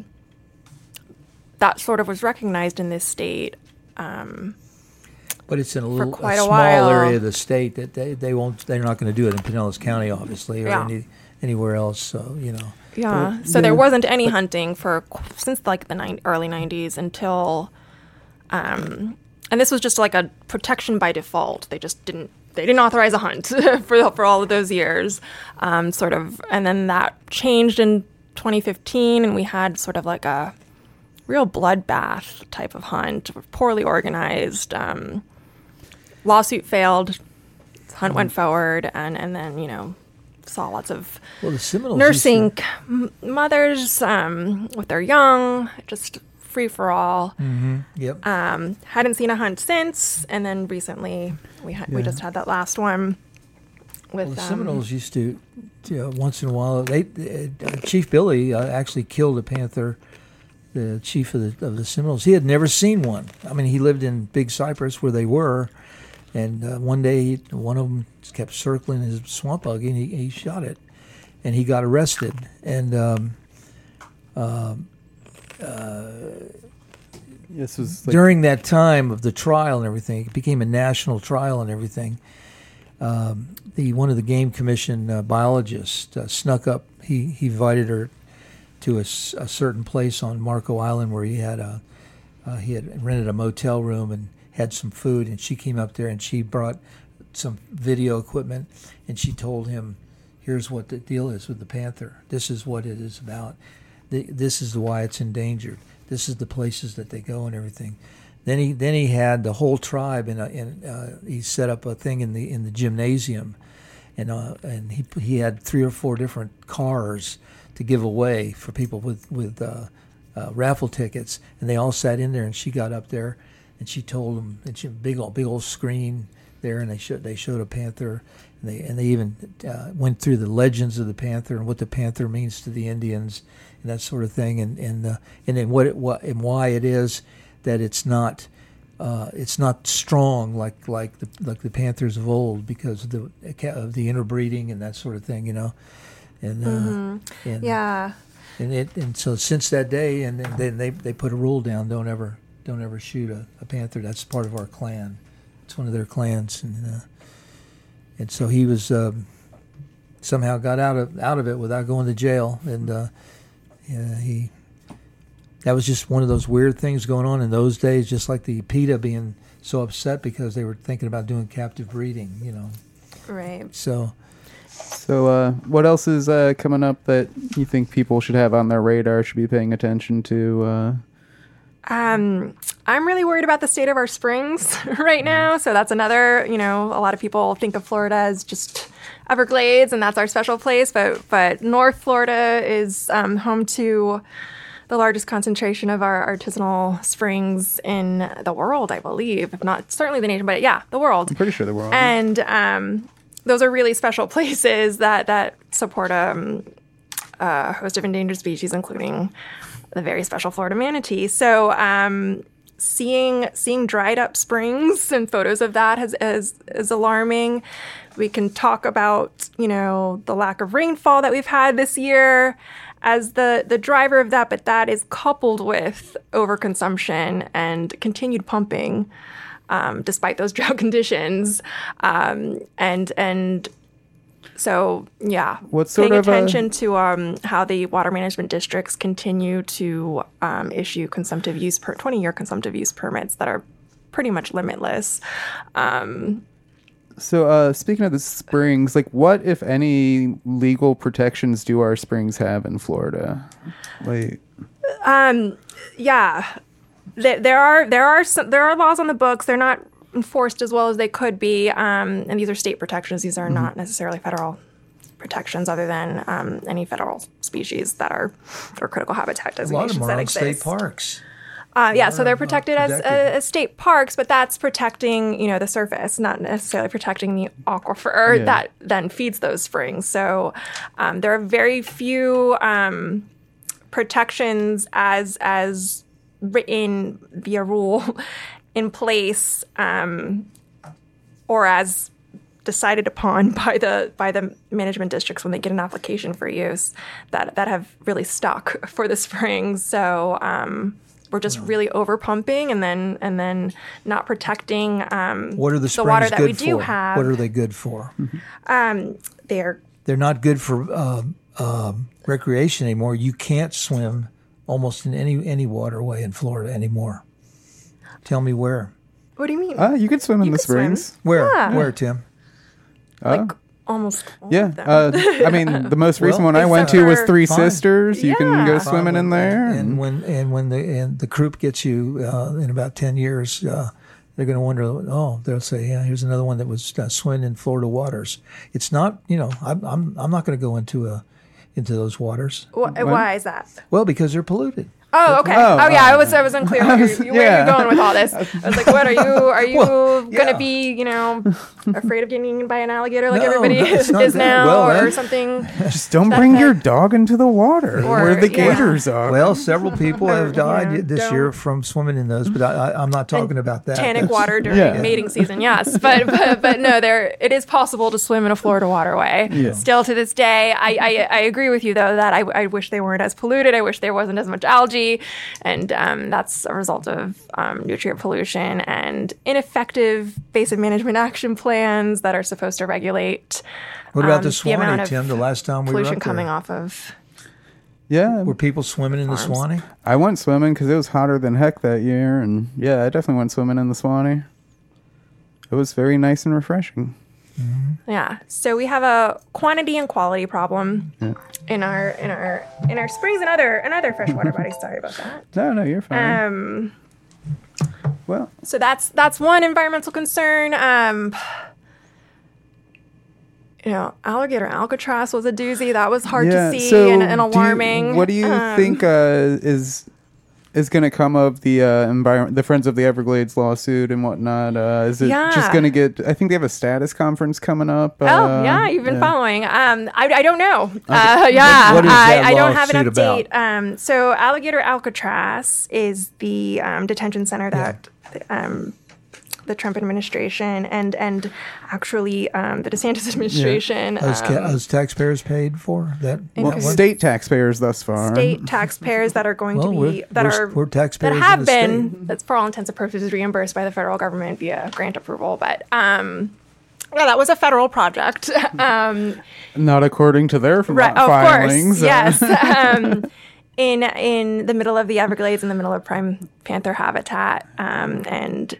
that sort of was recognized in this state. Um, But it's in a little a quite a small while. area of the state that they, they won't they're not going to do it in Pinellas County, obviously, or Yeah. any anywhere else. So you know. yeah. But, So you there know, wasn't any hunting for qu- since like the nine, early nineties until, um, and this was just like a protection by default. They just didn't they didn't authorize a hunt for for all of those years, um, sort of, and then that changed in twenty fifteen, and we had sort of like a real bloodbath type of hunt, poorly organized. Um, lawsuit failed, hunt went forward, and, and then, you know, saw lots of Well, the Seminoles nursing used m- mothers um, with their young, just free for all. to- Mhm, Yep. Um, hadn't seen a hunt since, and then recently we had we Yeah. just had that last one with Well, the um, Seminoles used to, you know, once in a while. They, uh, Chief Billy uh, actually killed a panther the chief of the of the Seminoles. He had never seen one. I mean, he lived in Big Cypress where they were, and uh, one day he, one of them kept circling his swamp buggy, and he, he shot it, and he got arrested. And um, uh, uh, This was like, during that time of the trial and everything, it became a national trial and everything. Um, the one of the game commission uh, biologists uh, snuck up. He he invited her to a, s- a certain place on Marco Island where he had a uh, he had rented a motel room and had some food, and she came up there and she brought some video equipment, and she told him, "Here's what the deal is with the panther. This is what it is about. The, this is why it's endangered. This is the places that they go and everything." Then he then he had the whole tribe, and in, uh, he set up a thing in the in the gymnasium, and uh, and he he had three or four different cars to give away for people with with uh, uh, raffle tickets, and they all sat in there. And she got up there, and she told them, and she big old big old screen there, and they showed they showed a panther, and they and they even uh, went through the legends of the panther and what the panther means to the Indians and that sort of thing, and and uh, and then what it what and why it is that it's not uh, it's not strong like like the like the panthers of old because of the of the interbreeding and that sort of thing, you know, and uh, Mm-hmm. and Yeah. and it and so since that day, and then they they put a rule down: don't ever don't ever shoot a, a panther. That's part of our clan. It's one of their clans, and uh, and so he was um, somehow got out of out of it without going to jail, and uh, yeah, he. That was just one of those weird things going on in those days, just like the PETA being so upset because they were thinking about doing captive breeding, you know. Right. So, so uh, what else is uh, coming up that you think people should have on their radar, should be paying attention to? Uh... Um, I'm really worried about the state of our springs right now. So that's another, you know, a lot of people think of Florida as just Everglades, and that's our special place. But but North Florida is um, home to the largest concentration of our artisanal springs in the world, I believe, if not certainly the nation, but yeah, the world. I'm pretty sure the world. And um, those are really special places that that support um, a host of endangered species, including the very special Florida manatee. So um, seeing seeing dried up springs and photos of that has, is is alarming. We can talk about, you know, the lack of rainfall that we've had this year as the, the driver of that, but that is coupled with overconsumption and continued pumping, um, despite those drought conditions. Um, and and so, yeah, what sort paying of attention a... to um, how the water management districts continue to um, issue consumptive use per twenty-year consumptive use permits that are pretty much limitless. Um, So, uh, speaking of the springs, like, what, if any, legal protections do our springs have in Florida? Like, um, yeah, there, there are there are some, there are laws on the books. They're not enforced as well as they could be, um, and these are state protections. These are mm-hmm. not necessarily federal protections, other than um, any federal species that are or critical habitat designations a lot of them are that on exist. State parks. Uh, yeah, so they're Uh, protected, protected. as uh, as state parks, but that's protecting, you know, the surface, not necessarily protecting the aquifer Yeah. that then feeds those springs. So um, there are very few um, protections as as written via rule in place, um, or as decided upon by the by the management districts when they get an application for use that that have really stuck for the springs. So. Um, We're just really over pumping and then and then not protecting um, What are the springs water that good we do for? have. What are they good for? Um, they're They're not good for um, um, recreation anymore. You can't swim almost in any any waterway in Florida anymore. Tell me where. what do you mean? uh, you can swim in You the can swim. springs. Where? Yeah. Where, Tim? Uh, like almost all yeah. of them. Uh, I mean, the most recent Well, one I went except to was for- Three Fine. Sisters. You can go Yeah. swimming in there. And and- when and when the and the group gets you uh, in about ten years, uh, they're going to wonder. Oh, they'll say, "Yeah, here's another one that was uh, swimming in Florida waters." It's not, you know, I'm I'm I'm not going to go into a into those waters. Wh- Why is that? Well, because they're polluted. Oh, okay. Oh, Oh, yeah. uh, I was I was unclear where, was- you, where yeah. you're going with all this. I was like, what are you are you Well, gonna yeah. be, you know, afraid of getting eaten by an alligator like No, everybody no, it's is, not is that. now, Well, or that- something? Just don't bring your dog into the water Or- where the yeah. gators are. Well, several people have died Yeah, this don't- year from swimming in those, but I, I, I'm not talking about that. Tannic That's- water during Yeah. mating season, yes, but, but but no, there it is possible to swim in a Florida waterway. Yeah. Still to this day, I, I I agree with you though that I, I wish they weren't as polluted. I wish there wasn't as much algae, and um, that's a result of um, nutrient pollution and ineffective basin management action plans that are supposed to regulate. What about um, the the amount Swanee, of Tim? The last time we were Pollution up coming there, off of. yeah, were people swimming in the Farms. Swanee? I went swimming because it was hotter than heck that year, and yeah, I definitely went swimming in the Swanee. It was very nice and refreshing. Yeah. So we have a quantity and quality problem Yeah. in our in our in our springs and other and other freshwater bodies. Sorry about that. No, no, you're fine. Um, well, so that's that's one environmental concern. Um, you know, alligator Alcatraz was a doozy. That was hard yeah. to see so and, and do you- alarming. what do you Um, think uh, is is going to come of the uh, environment, the Friends of the Everglades lawsuit and whatnot? Uh, is it Yeah. just going to get? I think they have a status conference coming up. Oh uh, yeah, you've been yeah. following. Um, I, I don't know. Uh, yeah, What- what is I, that I don't have an lawsuit update. about? Um, so Alligator Alcatraz is the um, detention center that um, the Trump administration and and actually um, the DeSantis administration, Those, ca- um, those taxpayers paid for that? In Well, Okay. state taxpayers thus far. state taxpayers that are going Well, to be we're- that we're- are we're taxpayers that in have the been state. that's for all intents and purposes reimbursed by the federal government via grant approval, but. Um, yeah, that was a federal project. um, Not according to their Right, fi- of filings. course, yes. um, in in the middle of the Everglades, in the middle of prime panther habitat, um, and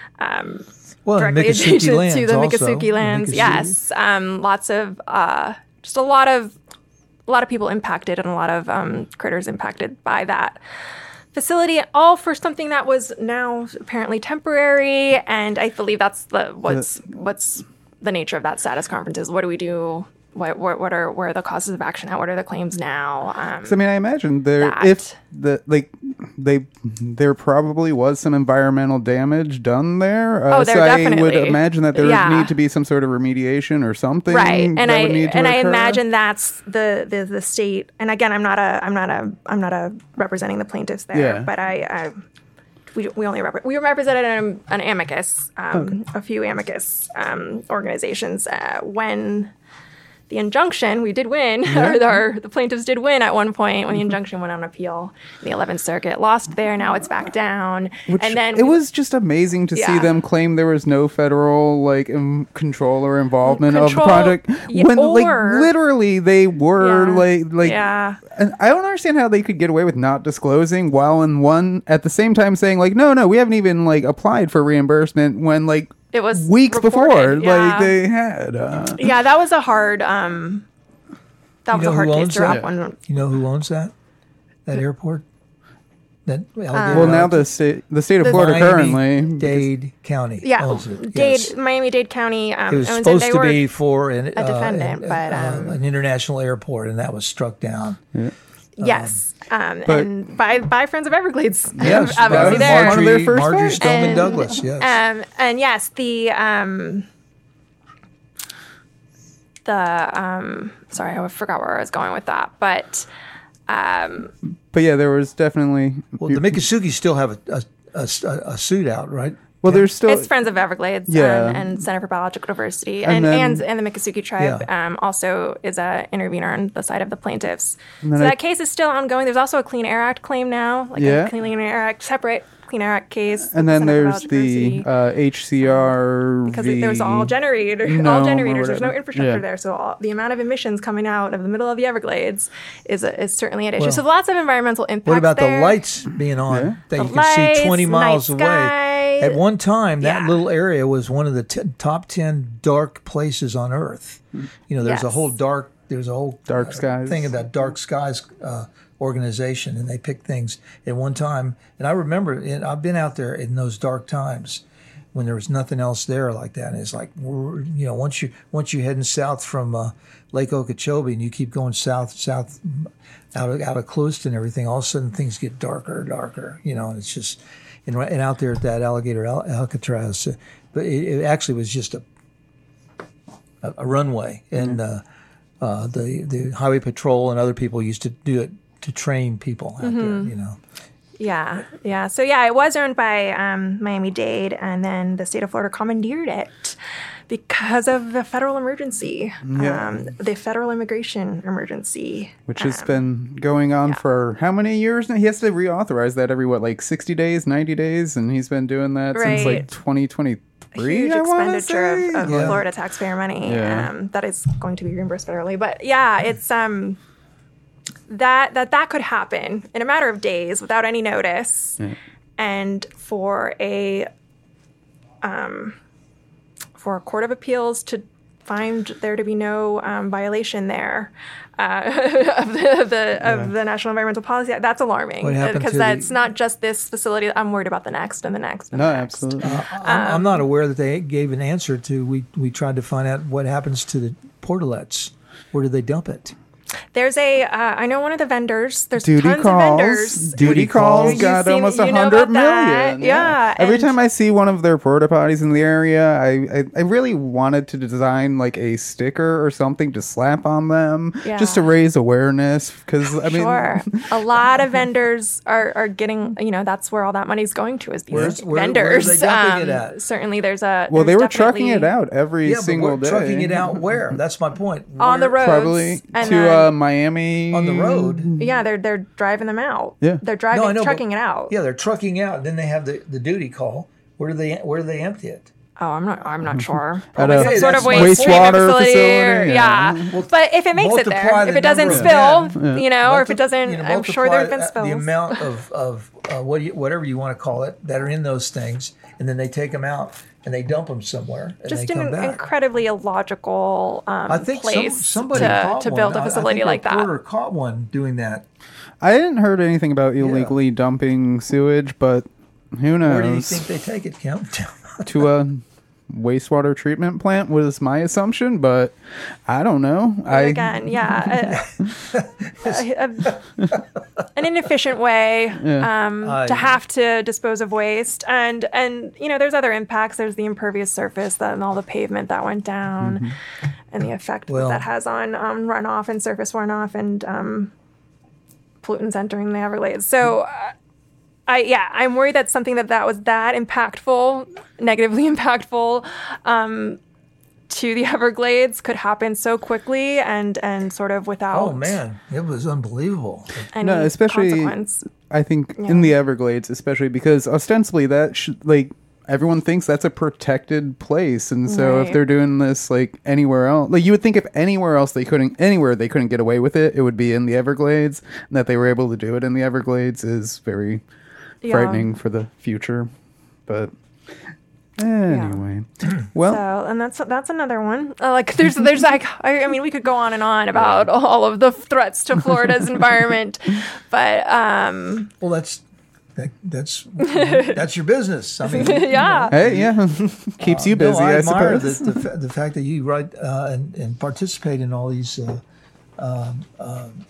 um, Well, and directly Miccosukee adjacent lands to the also. Miccosukee The lands. Miccosukee. Yes, um, lots of uh, just a lot of a lot of people impacted and a lot of um, critters impacted by that facility, all for something that was now apparently temporary. And I believe that's the what's what's the nature of that status conference is. What do we do? What what, what are where are the causes of action at? What are the claims now? Um, So, I mean, I imagine there That. if the like they there probably was some environmental damage done there. Uh, Oh, there so I would definitely- imagine that there yeah. would need to be some sort of remediation or something. right, and that I would need to and I occur. imagine that's the, the the state. And again, I'm not a I'm not a I'm not a representing the plaintiffs there, Yeah. but I. I we, we only rep- we represented an, an amicus, um, a few amicus um, organizations uh, when the injunction we did win, or our, the plaintiffs did win at one point when the injunction went on appeal in the eleventh Circuit. Lost there, now it's back down, Which, and then it was just amazing to see Yeah. them claim there was no federal like um, control or involvement Control- of the project yeah, when like or- literally they were Yeah. like like yeah. and I don't understand how they could get away with not disclosing while in one at the same time saying like no no we haven't even like applied for reimbursement when like It was weeks before reported, yeah. like they had uh, Yeah, that was a hard. Um, that You was know a hard who case owns to wrap that? one. You know who owns that? That airport? That Alligator well now Island? the state the state of The- Florida currently Miami-Dade County Yeah, owns it. Dade, yes. Miami-Dade County. Um, It was owns supposed They to were- be for an, a defendant, uh, but, uh, um, an international airport, and that was struck down. Yes, um, but- and by by Friends of Everglades. Yes, obviously by there. One of their Marjorie, first Marjorie friends. Stoneman And, Douglas. Yes. Um, and yes, the um, the um, sorry, I forgot where I was going with that, but um, but yeah there was definitely well, the Miccosukee still have a, a, a, a suit out, right? well there's still it's Friends of Everglades Yeah. um, and Center for Biological Diversity, And and then- and, and the Miccosukee tribe Yeah. um, also is a intervener on the side of the plaintiffs. So then I- that case is still ongoing. There's also a Clean Air Act claim now, like Yeah. a Clean Air Act separate Clean Air Act case. and then Center for there's the Biological uh, H C R because it- there's all generator, No, all or generators. There's no whatever. infrastructure Yeah. there, so all, the amount of emissions coming out of the middle of the Everglades is a, is certainly an issue. Well, so lots of environmental impacts. What about there. the lights being on Yeah. that The you can see lights, twenty miles night away? sky. At one time, that Yeah. little area was one of the t- top ten dark places on Earth. You know, there's a Yes. whole dark, there's a whole Dark uh, skies. thing of that dark skies uh, organization, and they picked things at one time. And I remember, and I've been out there in those dark times. when there was nothing else there like that. And it's like, we're, you know, once you once you're heading south from uh, Lake Okeechobee and you keep going south, south out of out of Clouston and everything, all of a sudden things get darker and darker, you know, and it's just, and, right- and out there at that Alligator Al- Alcatraz, uh, but it, it actually was just a a, a runway, and uh, uh, the the highway patrol and other people used to do it to train people out there, you know. Yeah, yeah. So yeah, it was owned by um, Miami-Dade, and then the state of Florida commandeered it because of the federal emergency, Yeah. um, the federal immigration emergency. Which has been going on yeah. for how many years now? He has to reauthorize that every, what, like sixty days, ninety days? And he's been doing that since like Right. twenty twenty-three, Huge I wanna expenditure say? of, of Yeah. Florida taxpayer money Yeah. um, that is going to be reimbursed federally. But yeah, it's um that that that could happen in a matter of days without any notice, Yeah. and for a um for a court of appeals to find there to be no um, violation there uh, of the, the of the National Environmental Policy Act. That's alarming What happened because to that's the- not just this facility. I'm worried about the next and the next. And No, the next. absolutely. I'm, I'm not aware that they gave an answer to. We we tried to find out what happens to the portalets. Where do they dump it? There's a, uh, I know one of the vendors. There's Duty tons calls. of vendors. Duty Duty calls calls. got You've seen- almost a you know hundred about that. million. Yeah, Every and- time I see one of their porta potties in the area, I, I I really wanted to design like a sticker or something to slap on them, Yeah. just to raise awareness. Because I mean, Sure. A lot of vendors are, are getting, you know, that's where all that money's going to is these Where's- where- where are vendors. they dumping it Um, at? Certainly there's a. well, they there's were trucking definitely- it out every Yeah, but single we're day. trucking it out where? That's my point. On the Where- roads. Probably and to then- uh, Miami. On the road. Yeah, they're they're driving them out. Yeah. They're driving, No, I know, but- trucking it out. Yeah, they're trucking out. Then they have the, the duty call. Where do they where do they empty it? Oh, I'm not. I'm not sure. At Probably a some sort of Hey, waste that's treatment wastewater facility. or- facility, yeah. yeah. Well, But if it makes it there, multiply the if it doesn't number of spill, men. you know, or if Multi- it doesn't, you know, I'm sure multiply, there have been uh, spills. The amount of of uh, what do you, whatever you want to call it that are in those things, and then they take them out and they dump them somewhere and Just they come an back. incredibly illogical um, I think some, place somebody to, caught to one. build I- a I facility think a like that. reporter caught one doing that. I didn't heard anything about illegally dumping sewage, but who knows? Where do you think they take it, Kim? To a wastewater treatment plant was my assumption, but I don't know. I Again, yeah, a- a- a- an inefficient way Yeah. um, I- to have to dispose of waste, and and you know, there's other impacts. There's the impervious surface that, and all the pavement that went down, and the effect Well- that that has on um, runoff and surface runoff and um, pollutants entering the Everglades. So. Uh, I, yeah, I'm worried that something that that was that impactful, negatively impactful, um, to the Everglades could happen so quickly and and sort of without Oh man, it was unbelievable. any No, especially- consequence. I think Yeah. in the Everglades, especially because ostensibly that sh- like everyone thinks that's a protected place, and so if Right. they're doing this like anywhere else, like you would think if anywhere else they couldn't, anywhere they couldn't get away with it, it would be in the Everglades. And that they were able to do it in the Everglades is very Yeah. frightening for the future. But anyway, well. So, and that's that's another one. Uh, like, there's there's like, I, I mean, we could go on and on about all of the threats to Florida's environment, but um, Well, that's that, that's that's your business. I mean, yeah, Hey, yeah, keeps you busy. No, I I, admire the, suppose. the, fa- the fact that you write uh, and, and participate in all these uh, um, um,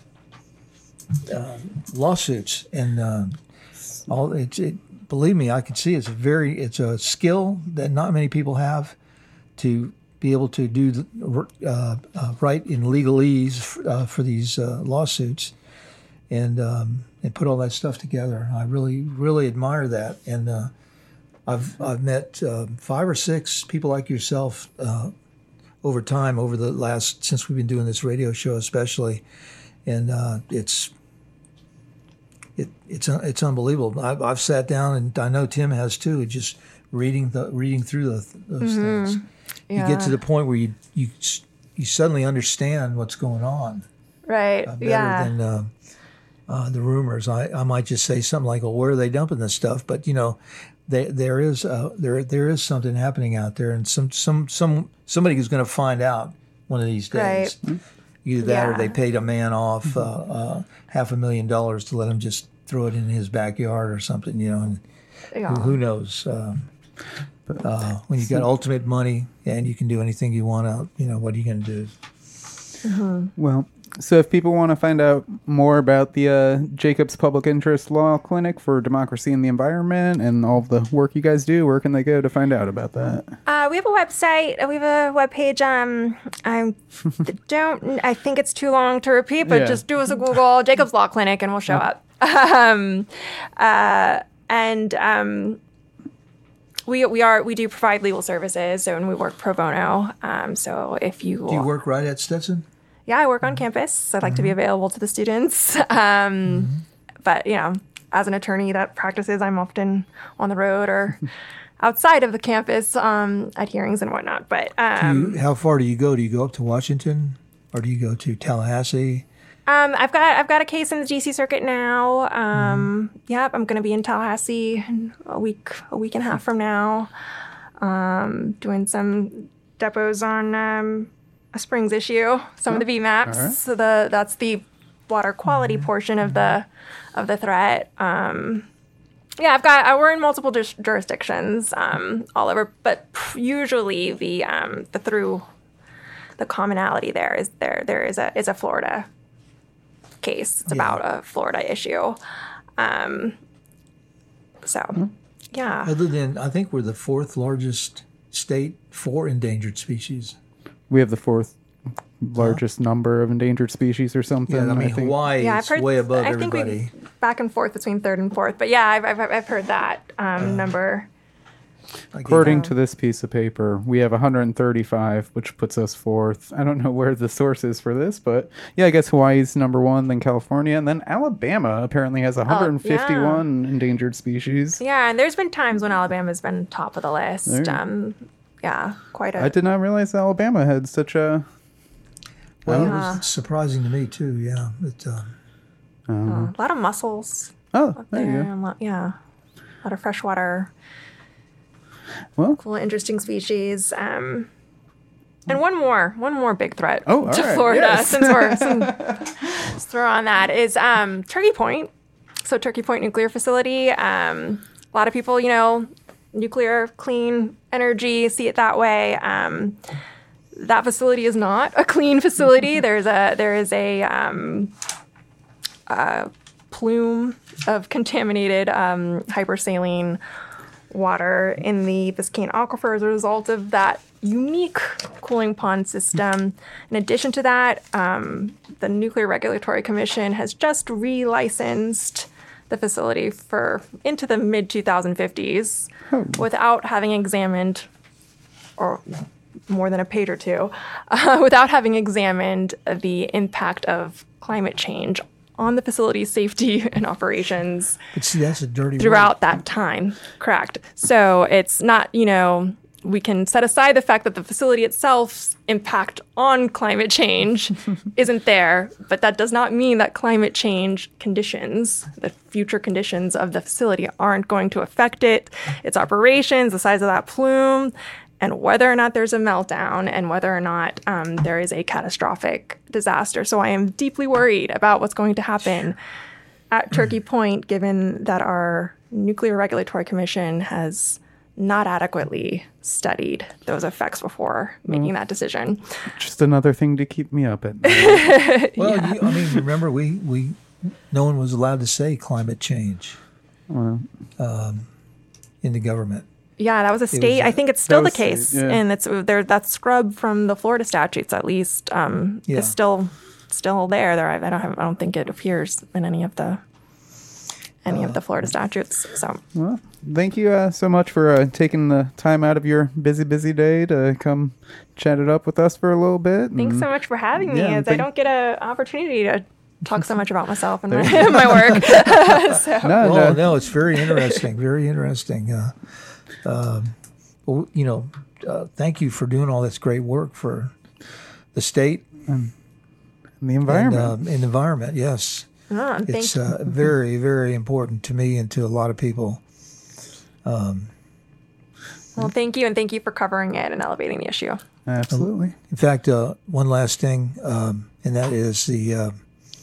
uh, lawsuits and uh, all. It, it, believe me, I can see it's a very it's a skill that not many people have to be able to do the, uh, uh, write in legalese uh, for these uh, lawsuits and um, and put all that stuff together. I really really admire that and. Uh, I've I've met uh, five or six people like yourself uh, over time, over the last since we've been doing this radio show, especially, and uh, it's it it's uh, it's unbelievable. I've, I've sat down, and I know Tim has too, just reading the reading through the, those things. You get to the point where you you you suddenly understand what's going on right, uh, better yeah, than uh, uh, the rumors. I, I might just say something like, "Well, where are they dumping this stuff?" But you know. There, there is uh, there there is something happening out there, and some some some somebody who's going to find out one of these days. Right. Either that, or Yeah. they paid a man off uh, uh, half a million dollars to let him just throw it in his backyard or something, you know. And yeah. who, who knows? Um, But uh, when you got ultimate money and you can do anything you want out, you know, what are you going to do? Mm-hmm. Well, so if people want to find out more about the uh, Jacobs Public Interest Law Clinic for Democracy and the Environment and all of the work you guys do, where can they go to find out about that? Uh, we have a website. We have a webpage. Um, I don't. I think it's too long to repeat, but Yeah. just do us a Google Jacobs Law Clinic, and we'll show up. Um, uh, and um, we we are we do provide legal services, so and we work pro bono. Um, so if you Do you work right at Stetson? yeah, I work on campus. So I'd like to be available to the students. Um, But, you know, as an attorney that practices, I'm often on the road or outside of the campus um, at hearings and whatnot. But um, You, how far do you go? Do you go up to Washington or do you go to Tallahassee? um, I've got I've got a case in the D C circuit now. Um, Yep, I'm going to be in Tallahassee in a week, a week and a half from now, um, doing some depots on um, a Springs issue, some of the V MAPs. all right. So the that's the water quality portion of the of the threat. Um, yeah, I've got uh, we're in multiple jus- jurisdictions um, all over, but usually the um, the through the commonality there is there there is a is a Florida case. It's Yeah. about a Florida issue. Um, so, yeah. Other than, I think we're the fourth largest state for endangered species. We have the fourth largest number of endangered species or something. Yeah, I mean, think. Hawaii Yeah, is I've heard. way above I think everybody. we back and forth between third and fourth, but yeah, I've I've, I've heard that um, number. Like, According to this piece of paper, we have one hundred thirty-five, which puts us fourth. I don't know where the source is for this, but yeah, I guess Hawaii's number one, then California, and then Alabama apparently has one hundred fifty-one endangered species. Yeah, and there's been times when Alabama's been top of the list. There. Um, yeah, quite a. I did not realize Alabama had such a. well, it Yeah. was surprising to me too. Yeah, but um, uh, a lot of mussels Oh, up there there. you go. and lo- yeah, a lot of freshwater, Well, cool, interesting species. Um, and one more, one more big threat Oh, all to right, Florida, yes. since we're since, let's throw on that is um, Turkey Point. So Turkey Point nuclear facility. Um, a lot of people, you know, nuclear clean energy, see it that way. Um, that facility is not a clean facility. There's a there is a, um, a plume of contaminated um, hypersaline water in the Biscayne Aquifer as a result of that unique cooling pond system. In addition to that, um, the Nuclear Regulatory Commission has just relicensed the facility for into the mid twenty fifties without having examined, or more than a page or two, uh, without having examined the impact of climate change on the facility's safety and operations but see, that's a dirty word. throughout that time. Correct. So it's not, you know, we can set aside the fact that the facility itself's impact on climate change isn't there, but that does not mean that climate change conditions, the future conditions of the facility, aren't going to affect it, its operations, the size of that plume, and whether or not there's a meltdown and whether or not um, there is a catastrophic disaster. So I am deeply worried about what's going to happen at Turkey Point, given that our Nuclear Regulatory Commission has not adequately studied those effects before making that decision. just another thing to keep me up at night. Well, you, I mean, remember, we, we no one was allowed to say climate change um, in the government. Yeah, that was a state. was, uh, I think it's still the was state, case, yeah. and it's there. That scrub from the Florida statutes, at least, um, Yeah. is still still there. There, I, I don't have. I don't think it appears in any of the any of the Florida statutes. So Well, thank you uh, so much for uh, taking the time out of your busy, busy day to come chat it up with us for a little bit. thanks and- so much for having me. Yeah, as thank- I don't get an opportunity to talk so much about myself and my, There you my work. so. No, Oh, no. no, it's very interesting, very interesting. Uh, um, well, you know, uh, thank you for doing all this great work for the state And the and environment. um, and environment. Yes, Oh, thank it's you. uh, very, very important to me and to a lot of people. Well, thank you, and thank you for covering it and elevating the issue. Absolutely. In fact, uh, one last thing, um, and that is the uh,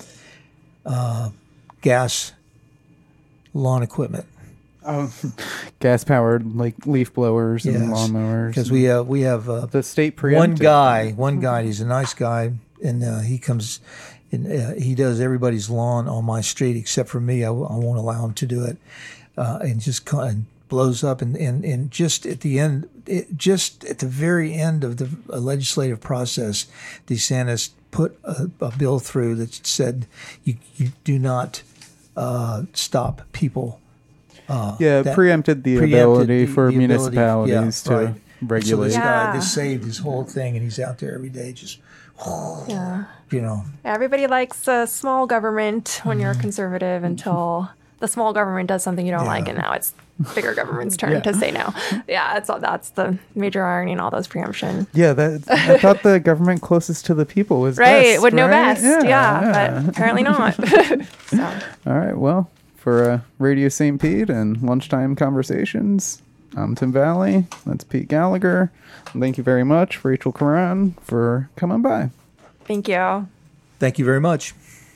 uh, gas lawn equipment. Oh, gas powered like leaf blowers and Yes, lawnmowers. because we have we have uh, the state one preempted. guy, one guy. He's a nice guy, and uh, he comes, and uh, he does everybody's lawn on my street except for me. I, w- I won't allow him to do it, uh, and just kind of blows up, and, and, and just at the end, it, just at the very end of the uh, legislative process, DeSantis put a, a bill through that said you you do not uh, stop people. Uh, Yeah, that preempted the preempted ability the- for the ability- municipalities yeah, to right. regulate. So this guy, Yeah. this saved his whole thing, and he's out there every day, just Yeah. you know. Everybody likes uh, small government when you're conservative until the small government does something you don't Yeah. like, and now it's bigger government's turn Yeah. to say no. Yeah, that's all, that's the major irony in all those preemption. Yeah, that I thought the government closest to the people was Right, best, would know right? best. Yeah, but apparently not. So, All right, well, for uh, Radio Saint Pete and Lunchtime Conversations, I'm Tim Valley. That's Pete Gallagher. And thank you very much, Rachel Karan, for coming by. thank you. Thank you very much.